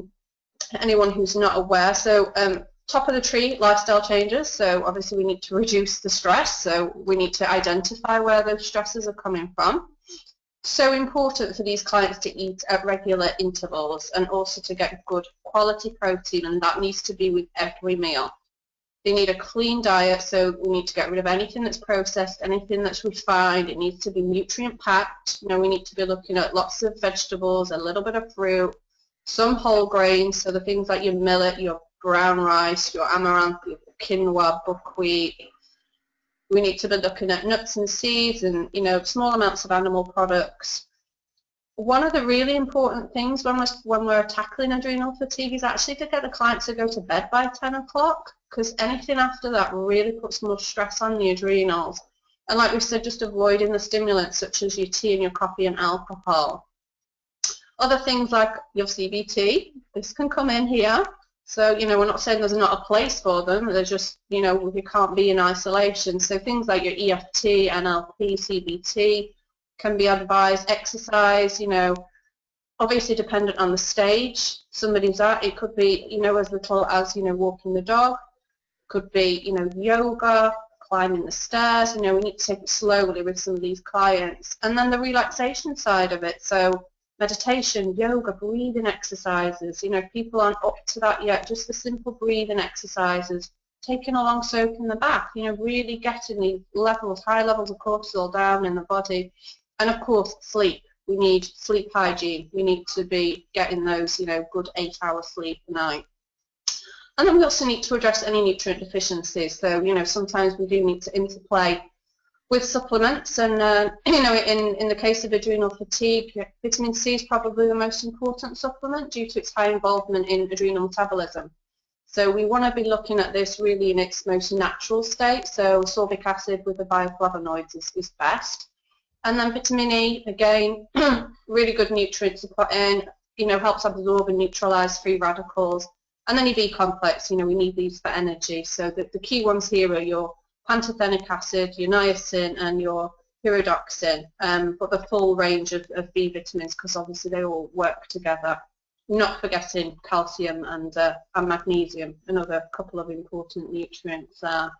anyone who's not aware. So top of the tree, lifestyle changes. So obviously we need to reduce the stress. So we need to identify where those stresses are coming from. So important for these clients to eat at regular intervals, and also to get good quality protein, and that needs to be with every meal. They need a clean diet, so we need to get rid of anything that's processed, anything that's refined. It needs to be nutrient packed. You know, we need to be looking at lots of vegetables, a little bit of fruit, some whole grains, so the things like your millet, your brown rice, your amaranth, your quinoa, buckwheat. We need to be looking at nuts and seeds, and, you know, small amounts of animal products. One of the really important things when we're tackling adrenal fatigue is actually to get the clients to go to bed by 10 o'clock, because anything after that really puts more stress on the adrenals. And like we said, just avoiding the stimulants such as your tea and your coffee and alcohol. Other things like your CBT, this can come in here. So, you know, we're not saying there's not a place for them. They're just, you know, you can't be in isolation. So things like your EFT, NLP, CBT can be advised. Exercise, you know, obviously dependent on the stage somebody's at. It could be, you know, as little as, you know, walking the dog. It could be, you know, yoga, climbing the stairs. You know, we need to take it slowly with some of these clients. And then the relaxation side of it. So meditation, yoga, breathing exercises. You know, if people aren't up to that yet, just the simple breathing exercises taking a long soak in the bath, really getting these levels, high levels of cortisol down in the body. And of course, sleep. We need sleep hygiene. We need to be getting those, good 8-hour sleep a night. And then we also need to address any nutrient deficiencies. So, sometimes we do need to interplay with supplements, and in the case of adrenal fatigue, vitamin C is probably the most important supplement due to its high involvement in adrenal metabolism. So we want to be looking at this really in its most natural state. So ascorbic acid with the bioflavonoids is best. And then vitamin E, again, really good nutrient to put in, helps absorb and neutralize free radicals. And then your B complex, we need these for energy. So the key ones here are your pantothenic acid, your niacin, and your pyridoxine, but the full range of B vitamins, because obviously they all work together. Not forgetting calcium and magnesium, another couple of important nutrients there.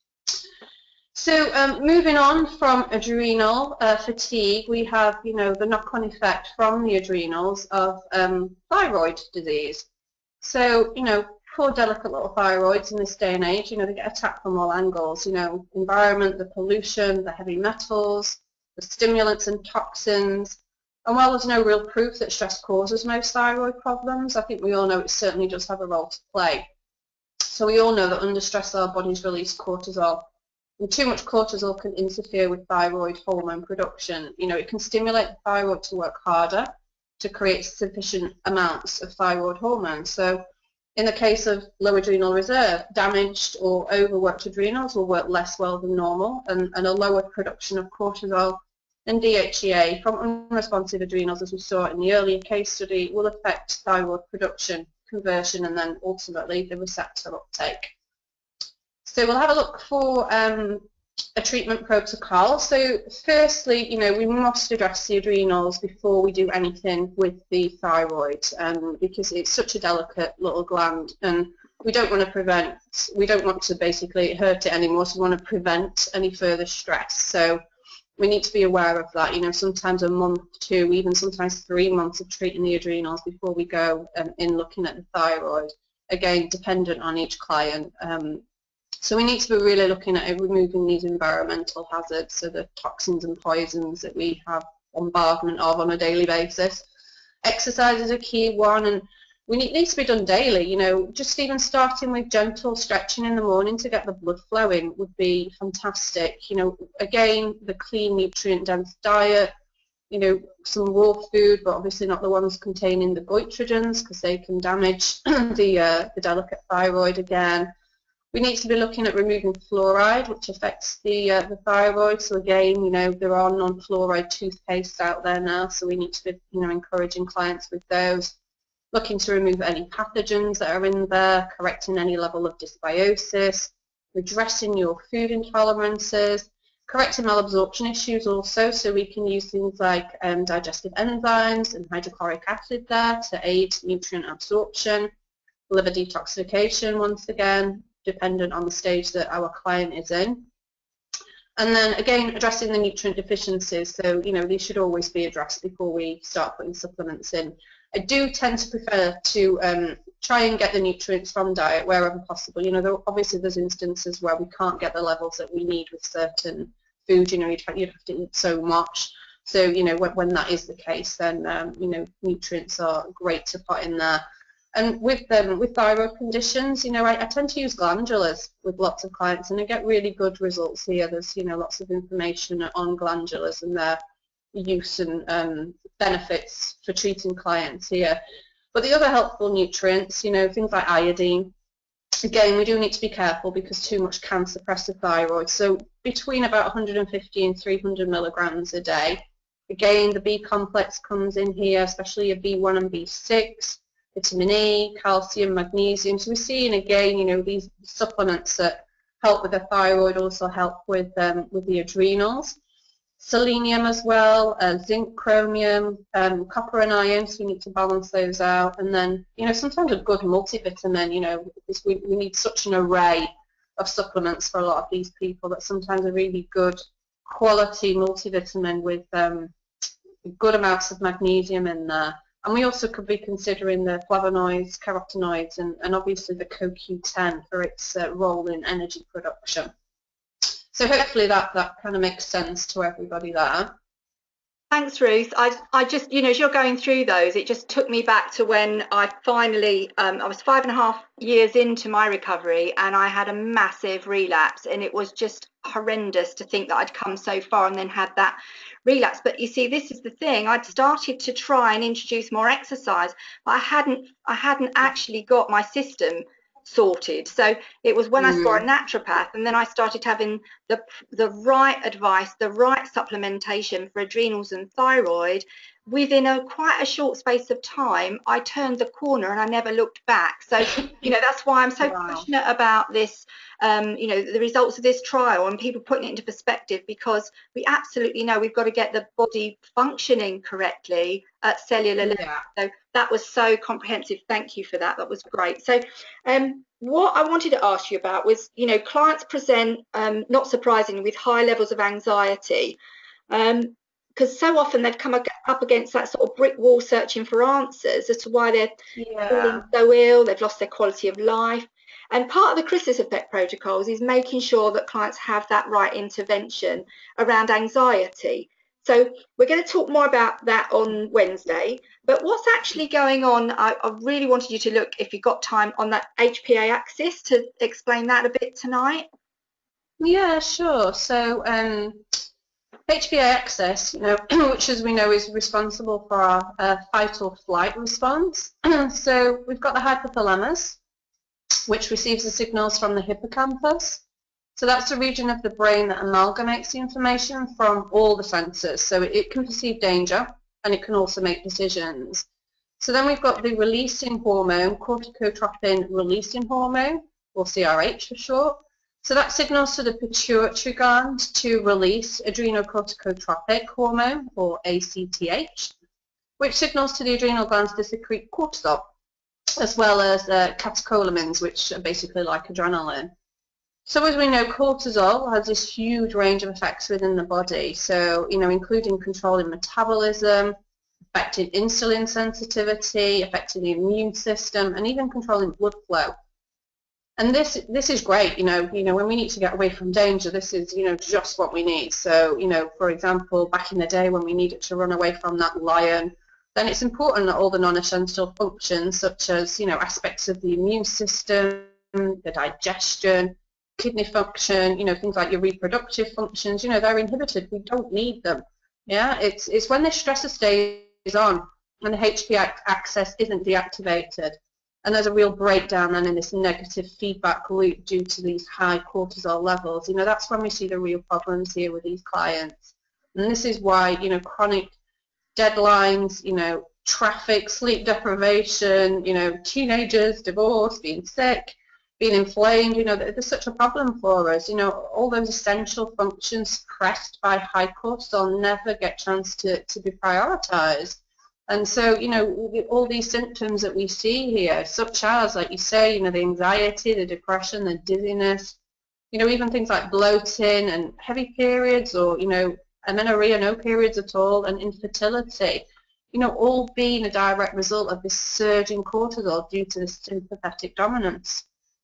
So moving on from adrenal fatigue, we have, the knock-on effect from the adrenals of thyroid disease. So, poor delicate little thyroids in this day and age, they get attacked from all angles, environment, the pollution, the heavy metals, the stimulants and toxins. And while there's no real proof that stress causes most thyroid problems, I think we all know it certainly does have a role to play. So we all know that under stress our bodies release cortisol. And too much cortisol can interfere with thyroid hormone production. It can stimulate the thyroid to work harder to create sufficient amounts of thyroid hormone. So in the case of low adrenal reserve, damaged or overworked adrenals will work less well than normal, and a lower production of cortisol and DHEA from unresponsive adrenals, as we saw in the earlier case study, will affect thyroid production, conversion, and then ultimately the receptor uptake. So we'll have a look for a treatment protocol. So firstly, we must address the adrenals before we do anything with the thyroid, because it's such a delicate little gland, and we don't want to basically hurt it anymore, so we want to prevent any further stress. So we need to be aware of that, sometimes a month, 2, even sometimes 3 months of treating the adrenals before we go in looking at the thyroid, again, dependent on each client. So we need to be really looking at removing these environmental hazards, so the toxins and poisons that we have bombardment of on a daily basis. Exercise is a key one, and it needs to be done daily. Just even starting with gentle stretching in the morning to get the blood flowing would be fantastic. Again, the clean, nutrient-dense diet, some raw food, but obviously not the ones containing the goitrogens, because they can damage the delicate thyroid again. We need to be looking at removing fluoride, which affects the thyroid. So again, there are non-fluoride toothpastes out there now, so we need to be, encouraging clients with those. Looking to remove any pathogens that are in there, correcting any level of dysbiosis, redressing your food intolerances, correcting malabsorption issues also, so we can use things like digestive enzymes and hydrochloric acid there to aid nutrient absorption. Liver detoxification, once again, dependent on the stage that our client is in. And then again, addressing the nutrient deficiencies. So, these should always be addressed before we start putting supplements in. I do tend to prefer to try and get the nutrients from diet wherever possible. Obviously there's instances where we can't get the levels that we need with certain food. You'd have to eat so much. So, when that is the case, then, nutrients are great to put in there. And with thyroid conditions, I tend to use glandulars with lots of clients, and I get really good results here. There's, lots of information on glandulars and their use and benefits for treating clients here. But the other helpful nutrients, things like iodine, again, we do need to be careful because too much can suppress the thyroid. So between about 150 and 300 milligrams a day. Again, the B complex comes in here, especially your B1 and B6. Vitamin E, calcium, magnesium. So we're seeing again, these supplements that help with the thyroid also help with the adrenals. Selenium as well, zinc, chromium, copper and iron, so we need to balance those out. And then, sometimes a good multivitamin, because we need such an array of supplements for a lot of these people that sometimes a really good quality multivitamin with good amounts of magnesium in there And we also could be considering the flavonoids, carotenoids, and obviously the CoQ10 for its role in energy production. So hopefully that kind of makes sense to everybody there. Thanks, Ruth. I just, as you're going through those, it just took me back to when I finally, I was 5.5 years into my recovery and I had a massive relapse, and it was just horrendous to think that I'd come so far and then had that relapse. But you see, this is the thing. I'd started to try and introduce more exercise, but I hadn't actually got my system sorted. So it was when I saw a naturopath, and then I started having the right advice, the right supplementation for adrenals and thyroid. Within quite a short space of time, I turned the corner and I never looked back. So that's why I'm so passionate about this, the results of this trial and people putting it into perspective, because we absolutely know we've got to get the body functioning correctly at cellular level. So that was so comprehensive. Thank you for that. That was great. So what I wanted to ask you about was, clients present, not surprisingly, with high levels of anxiety, because so often they've come up against that sort of brick wall searching for answers as to why they're feeling so ill, they've lost their quality of life. And part of the Chrysalis Effect protocols is making sure that clients have that right intervention around anxiety. So we're going to talk more about that on Wednesday. But what's actually going on, I really wanted you to look, if you've got time, on that HPA axis to explain that a bit tonight. Yeah, sure. So HPA axis, which as we know is responsible for our fight or flight response. So we've got the hypothalamus, which receives the signals from the hippocampus. So that's the region of the brain that amalgamates the information from all the senses. So it can perceive danger and it can also make decisions. So then we've got the releasing hormone, corticotropin releasing hormone, or CRH for short. So that signals to the pituitary gland to release adrenocorticotropic hormone, or ACTH, which signals to the adrenal glands to secrete cortisol, as well as catecholamines, which are basically like adrenaline. So as we know, cortisol has this huge range of effects within the body, so, including controlling metabolism, affecting insulin sensitivity, affecting the immune system, and even controlling blood flow. And this is great, when we need to get away from danger, this is, just what we need. So, for example, back in the day when we needed to run away from that lion, then it's important that all the non-essential functions, such as, aspects of the immune system, the digestion, kidney function, things like your reproductive functions, they're inhibited. We don't need them. Yeah, it's when the stressor stays on and the HPA axis isn't deactivated, and there's a real breakdown then in this negative feedback loop due to these high cortisol levels. That's when we see the real problems here with these clients. And this is why, chronic deadlines, traffic, sleep deprivation, teenagers, divorce, being sick, being inflamed, there's such a problem for us. All those essential functions suppressed by high cortisol never get a chance to be prioritized. And so, all these symptoms that we see here, such as, like you say, the anxiety, the depression, the dizziness, even things like bloating and heavy periods, or, amenorrhea, no periods at all, and infertility, all being a direct result of this surge in cortisol due to this sympathetic dominance.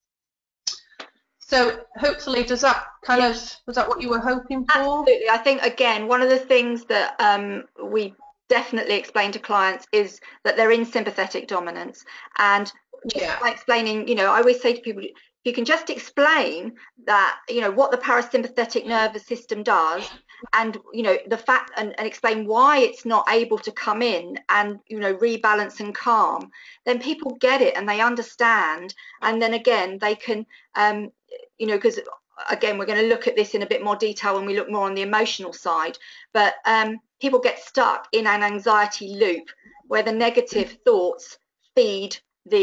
So hopefully, was that what you were hoping for? Absolutely. I think, again, one of the things that we definitely explain to clients is that they're in sympathetic dominance. And by explaining, I always say to people, if you can just explain that, what the parasympathetic nervous system does, and, the fact, and explain why it's not able to come in and, rebalance and calm, then people get it and they understand. And then again, they can, because again, we're going to look at this in a bit more detail when we look more on the emotional side, but people get stuck in an anxiety loop where the negative thoughts feed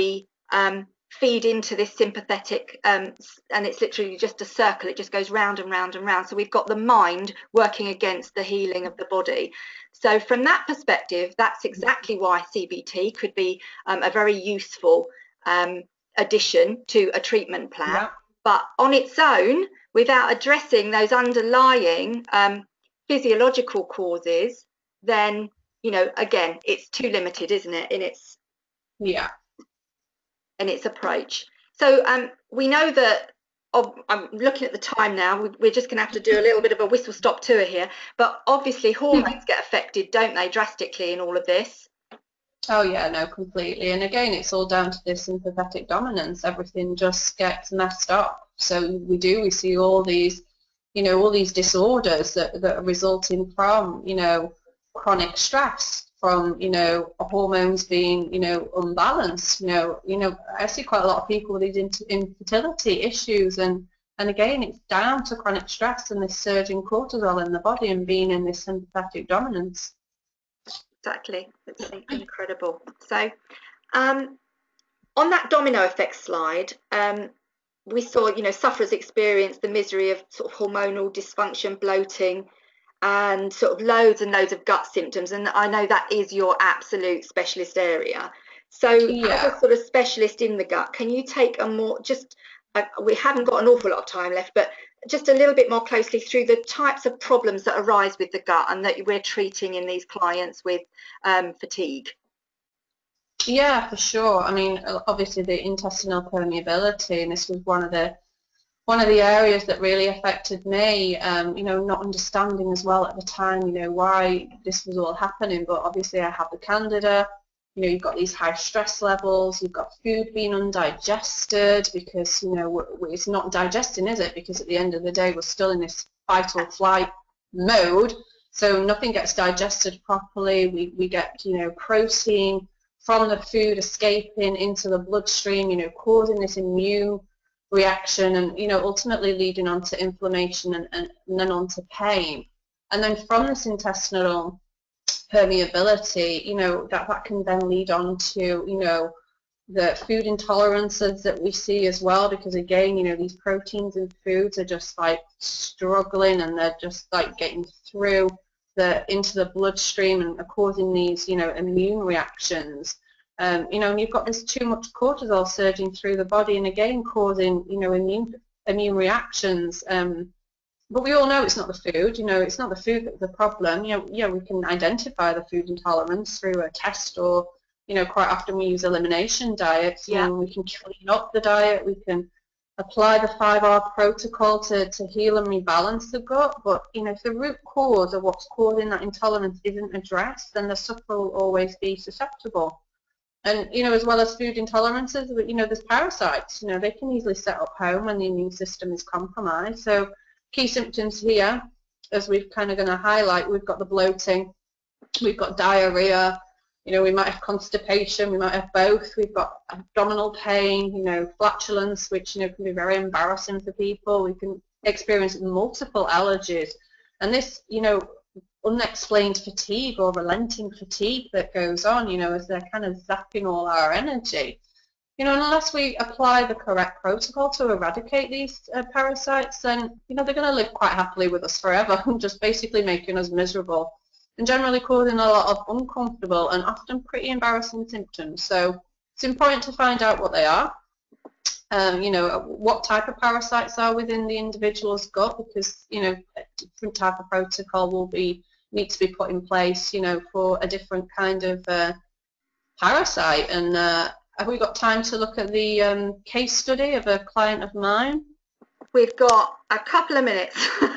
into this sympathetic, and it's literally just a circle. It just goes round and round and round. So we've got the mind working against the healing of the body. So from that perspective, that's exactly why CBT could be a very useful addition to a treatment plan. Yeah. But on its own, without addressing those underlying physiological causes, then you know, again, it's too limited, isn't it, in its approach. So we know that, I'm looking at the time now, we're just going to have to do a little bit of a whistle-stop tour here, but obviously hormones get affected, don't they, drastically in all of this? Oh yeah, no, completely. And again, it's all down to this sympathetic dominance. Everything just gets messed up. So we see all these, you know, all these disorders that are resulting from, you know, chronic stress, from, you know, hormones being, you know, unbalanced. You know, I see quite a lot of people with these infertility issues, and again, it's down to chronic stress and this surging cortisol in the body and being in this sympathetic dominance. Exactly, it's incredible. So on that domino effect slide, we saw, you know, sufferers experience the misery of sort of hormonal dysfunction, bloating, and sort of loads and loads of gut symptoms, and I know that is your absolute specialist area. So as a sort of specialist in the gut, can you take a more, just we haven't got an awful lot of time left, but just a little bit more closely through the types of problems that arise with the gut and that we're treating in these clients with fatigue? Yeah, for sure. I mean, obviously the intestinal permeability, and this was one of the areas that really affected me. You know, not understanding as well at the time, you know, why this was all happening. But obviously, I have the Candida. You know, you've got these high stress levels. You've got food being undigested because, you know, it's not digesting, is it? Because at the end of the day, we're still in this fight or flight mode. So nothing gets digested properly. We get, you know, protein from the food escaping into the bloodstream, you know, causing this immune reaction, and, you know, ultimately leading on to inflammation and then on to pain. And then from this intestinal permeability, you know, that can then lead on to, you know, the food intolerances that we see as well, because again, you know, these proteins in foods are just like struggling, and they're just like getting through into the bloodstream and are causing these, you know, immune reactions. You know, and you've got this too much cortisol surging through the body, and again causing, you know, immune reactions. But we all know it's not the food. You know, it's not the food that's the problem. You know, yeah, we can identify the food intolerance through a test, or, you know, quite often we use elimination diets. You know, we can clean up the diet. We can apply the 5R protocol to heal and rebalance the gut. But, you know, if the root cause of what's causing that intolerance isn't addressed, then the sufferer will always be susceptible. And, you know, as well as food intolerances, you know, there's parasites. You know, they can easily set up home when the immune system is compromised. So key symptoms here, as we're kind of going to highlight, we've got the bloating, we've got diarrhea, you know, we might have constipation, we might have both, we've got abdominal pain, you know, flatulence, which, you know, can be very embarrassing for people. We can experience multiple allergies. And this, you know, unexplained fatigue or relenting fatigue that goes on, you know, as they're kind of zapping all our energy. You know, unless we apply the correct protocol to eradicate these parasites, then, you know, they're going to live quite happily with us forever, just basically making us miserable and generally causing a lot of uncomfortable and often pretty embarrassing symptoms. So it's important to find out what they are, you know, what type of parasites are within the individual's gut, because, you know, a different type of protocol need to be put in place, you know, for a different kind of parasite. And have we got time to look at the case study of a client of mine? We've got a couple of minutes.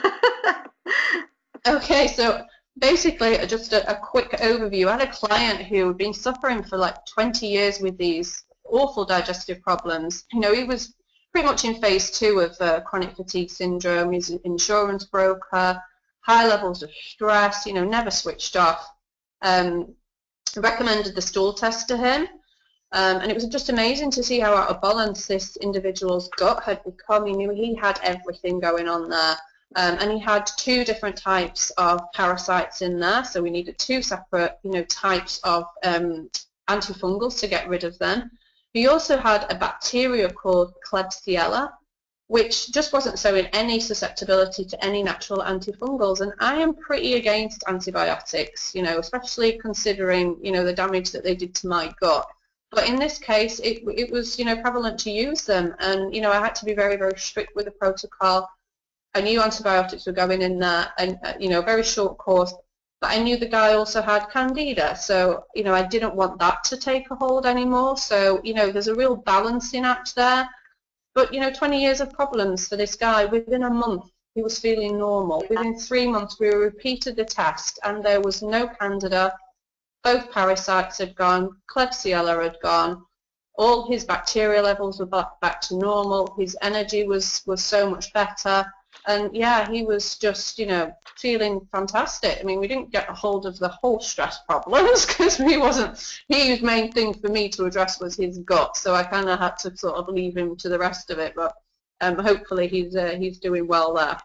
Okay, so basically just a quick overview. I had a client who had been suffering for like 20 years with these awful digestive problems. You know, he was pretty much in phase 2 of chronic fatigue syndrome. He's an insurance broker, high levels of stress, you know, never switched off. Recommended the stool test to him. And it was just amazing to see how out of balance this individual's gut had become. He knew he had everything going on there. And he had 2 different types of parasites in there. So we needed 2 separate, you know, types of antifungals to get rid of them. He also had a bacteria called Klebsiella, which just wasn't showing any susceptibility to any natural antifungals. And I am pretty against antibiotics, you know, especially considering, you know, the damage that they did to my gut. But in this case, it was, you know, prevalent to use them. And, you know, I had to be very, very strict with the protocol. I knew antibiotics were going in there, and, you know, a very short course. But I knew the guy also had candida, so I didn't want that to take a hold anymore. So there's a real balancing act there. But 20 years of problems for this guy. Within a month, he was feeling normal. Yeah. Within 3 months, we repeated the test, and there was no candida. Both parasites had gone. Klebsiella had gone. All his bacteria levels were back to normal. His energy was so much better. And yeah, he was just, feeling fantastic. I mean, we didn't get a hold of the whole stress problems because his main thing for me to address was his gut. So I kind of had to sort of leave him to the rest of it. But hopefully he's doing well there.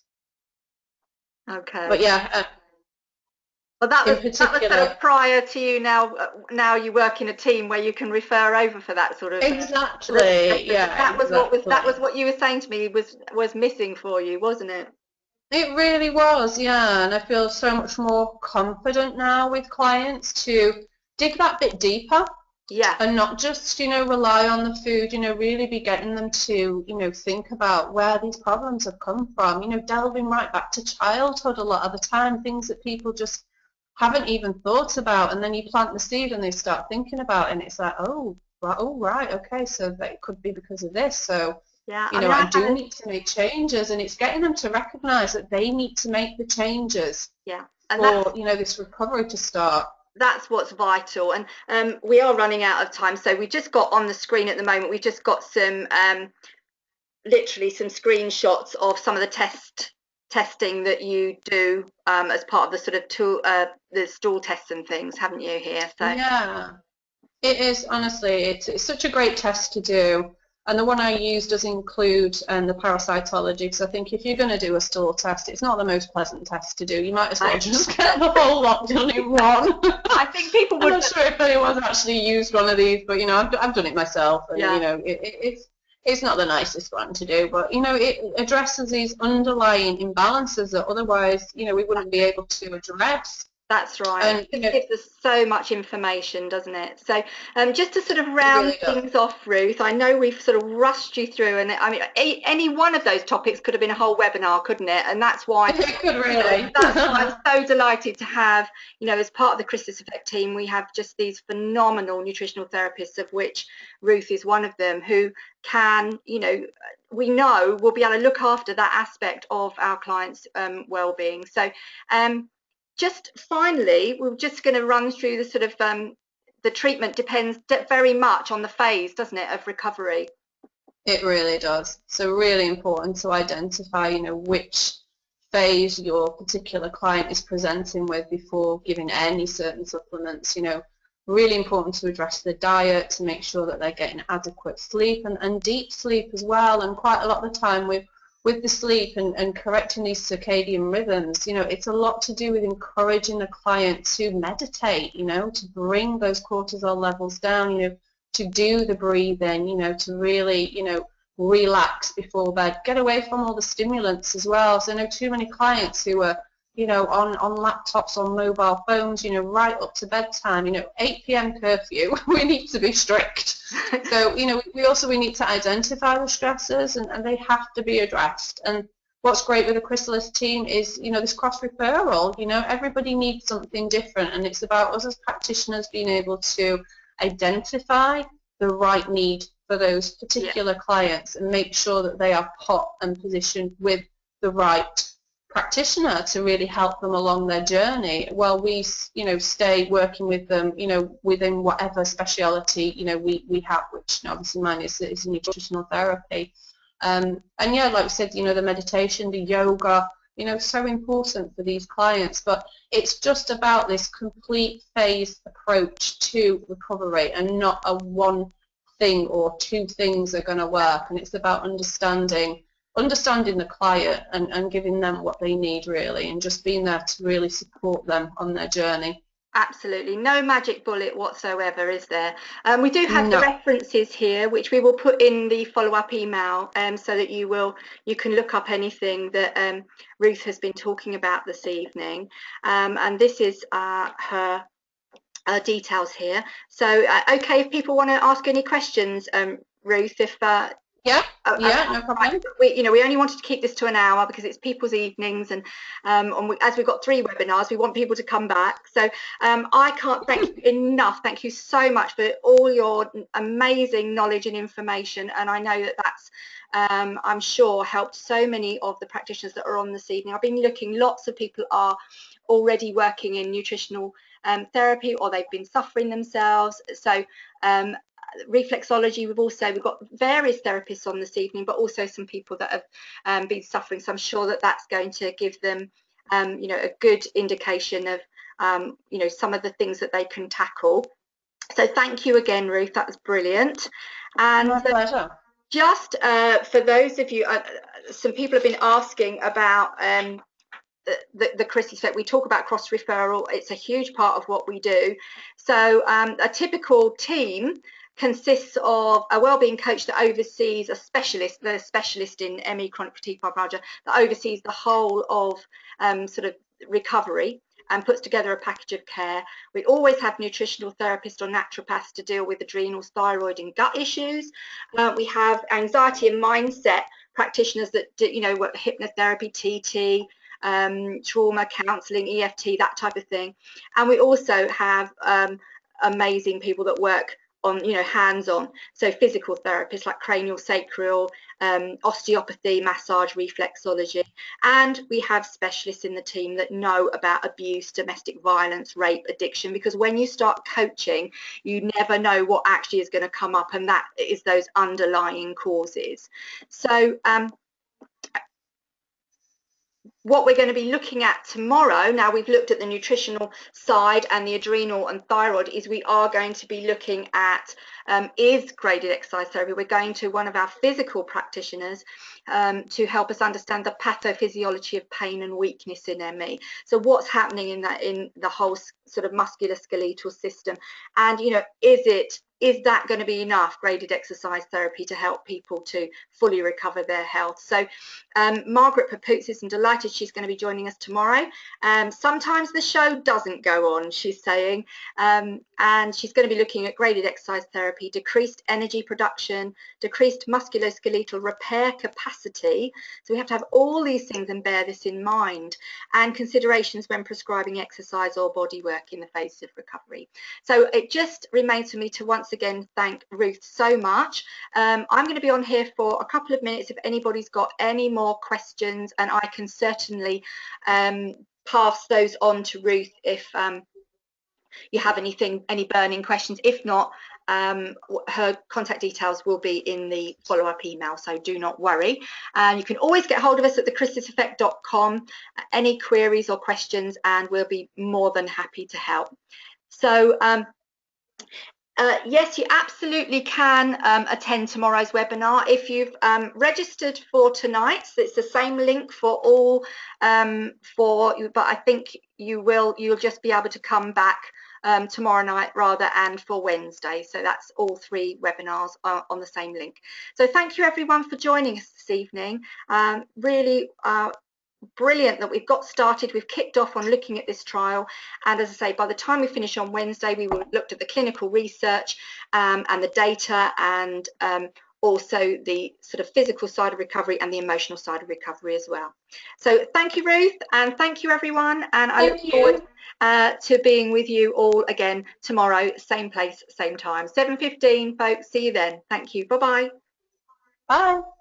Okay. But yeah. Well, that was sort of prior to you. Now you work in a team where you can refer over for that sort of. Exactly. Yeah. That was what you were saying to me was missing for you, wasn't it? It really was, yeah. And I feel so much more confident now with clients to dig that bit deeper. Yeah. And not just, rely on the food, really be getting them to, think about where these problems have come from, delving right back to childhood a lot of the time, things that people just haven't even thought about. And then you plant the seed and they start thinking about it, and it's like, oh, right, okay, so that it could be because of this. So, yeah, I do need to make changes, and it's getting them to recognize that they need to make the changes for, this recovery to start. That's what's vital. And we are running out of time, so we just got on the screen at the moment, we just got some literally some screenshots of some of the testing that you do as part of the sort of tool, the stool tests and things, haven't you, here? So yeah, it is, honestly, it's such a great test to do. And the one I use does include the parasitology, because I think if you're going to do a stool test, it's not the most pleasant test to do. You might as well just get the whole lot done in one. I think people would. I'm not sure if anyone's actually used one of these, but I've done it myself, and it's not the nicest one to do, but it addresses these underlying imbalances that otherwise we wouldn't be able to address. That's right. And it gives us so much information, doesn't it? So just to sort of round things off, Ruth, I know we've sort of rushed you through, and I mean, any one of those topics could have been a whole webinar, couldn't it? And that's why it could really. That's why I'm so delighted to have, as part of the Chrysalis Effect team, we have just these phenomenal nutritional therapists, of which Ruth is one of them, who can, we know will be able to look after that aspect of our clients' well-being. So just finally, we're just going to run through the sort of the treatment depends very much on the phase, doesn't it, of recovery? It really does. So really important to identify, which phase your particular client is presenting with before giving any certain supplements. Really important to address the diet, to make sure that they're getting adequate sleep and deep sleep as well. And quite a lot of the time with the sleep and correcting these circadian rhythms, it's a lot to do with encouraging the client to meditate, to bring those cortisol levels down, to do the breathing, to really, relax before bed, get away from all the stimulants as well. So I know too many clients who are, on laptops, on mobile phones, right up to bedtime, 8 p.m. curfew, we need to be strict. So, we need to identify the stressors, and they have to be addressed. And what's great with the Chrysalis team is, this cross-referral, everybody needs something different, and it's about us as practitioners being able to identify the right need for those particular clients and make sure that they are put and positioned with the right practitioner to really help them along their journey while we stay working with them within whatever speciality we have, which obviously mine is nutritional therapy, and like we said, the meditation, the yoga, so important for these clients. But it's just about this complete phase approach to recovery, and not a one thing or two things are going to work. And it's about understanding the client and giving them what they need, really, and just being there to really support them on their journey. Absolutely. No magic bullet whatsoever, is there? We do have the references here, which we will put in the follow-up email, so that you can look up anything that Ruth has been talking about this evening. And this is her details here. So, okay, if people want to ask any questions, Ruth, if Yeah, yeah, no problem. We only wanted to keep this to an hour because it's people's evenings, and as we've got 3 webinars, we want people to come back. So I can't thank you enough. Thank you so much for all your amazing knowledge and information, and I know that that's I'm sure helped so many of the practitioners that are on this evening. I've been looking, lots of people are already working in nutritional therapy, or they've been suffering themselves. So reflexology, we've got various therapists on this evening, but also some people that have been suffering, so I'm sure that that's going to give them a good indication of some of the things that they can tackle. So thank you again, Ruth, that was brilliant. And my pleasure. Just for those of you, some people have been asking about the CRIS effect. We talk about cross referral. It's a huge part of what we do. So a typical team consists of a wellbeing coach that oversees a specialist, the specialist in ME, chronic fatigue fibromyalgia, that oversees the whole of sort of recovery and puts together a package of care. We always have nutritional therapists or naturopaths to deal with adrenals, thyroid and gut issues. We have anxiety and mindset practitioners that do, work hypnotherapy, TT, trauma counselling, EFT, that type of thing. And we also have amazing people that work on, hands-on, so physical therapists like cranial sacral, osteopathy, massage, reflexology, and we have specialists in the team that know about abuse, domestic violence, rape, addiction, because when you start coaching, you never know what actually is going to come up, and that is those underlying causes. So what we're going to be looking at tomorrow, now we've looked at the nutritional side and the adrenal and thyroid, is we are going to be looking at is graded exercise therapy. We're going to one of our physical practitioners to help us understand the pathophysiology of pain and weakness in ME. So what's happening in the whole sort of musculoskeletal system, and is that going to be enough graded exercise therapy to help people to fully recover their health? So Margaret Papoutsis, I'm delighted she's going to be joining us tomorrow. Sometimes the show doesn't go on, she's saying, and she's going to be looking at graded exercise therapy, decreased energy production, decreased musculoskeletal repair capacity. So we have to have all these things and bear this in mind, and considerations when prescribing exercise or body work in the face of recovery. So it just remains for me to once again thank Ruth so much. I'm going to be on here for a couple of minutes if anybody's got any more questions, and I can certainly pass those on to Ruth if you have any burning questions. If not, her contact details will be in the follow-up email, so do not worry. You can always get hold of us at thechrisiseffect.com, any queries or questions, and we'll be more than happy to help. So yes, you absolutely can attend tomorrow's webinar. If you've registered for tonight's, it's the same link for all but I think you'll just be able to come back tomorrow night rather, and for Wednesday. So that's all 3 webinars on the same link. So thank you everyone for joining us this evening. Really brilliant that we've got started. We've kicked off on looking at this trial, and as I say, by the time we finish on Wednesday, we will have looked at the clinical research and the data, and also the sort of physical side of recovery and the emotional side of recovery as well. So thank you, Ruth, and thank you everyone, and I look forward to being with you all again tomorrow, same place, same time, 7:15, folks. See you then. Thank you. Bye-bye. Bye.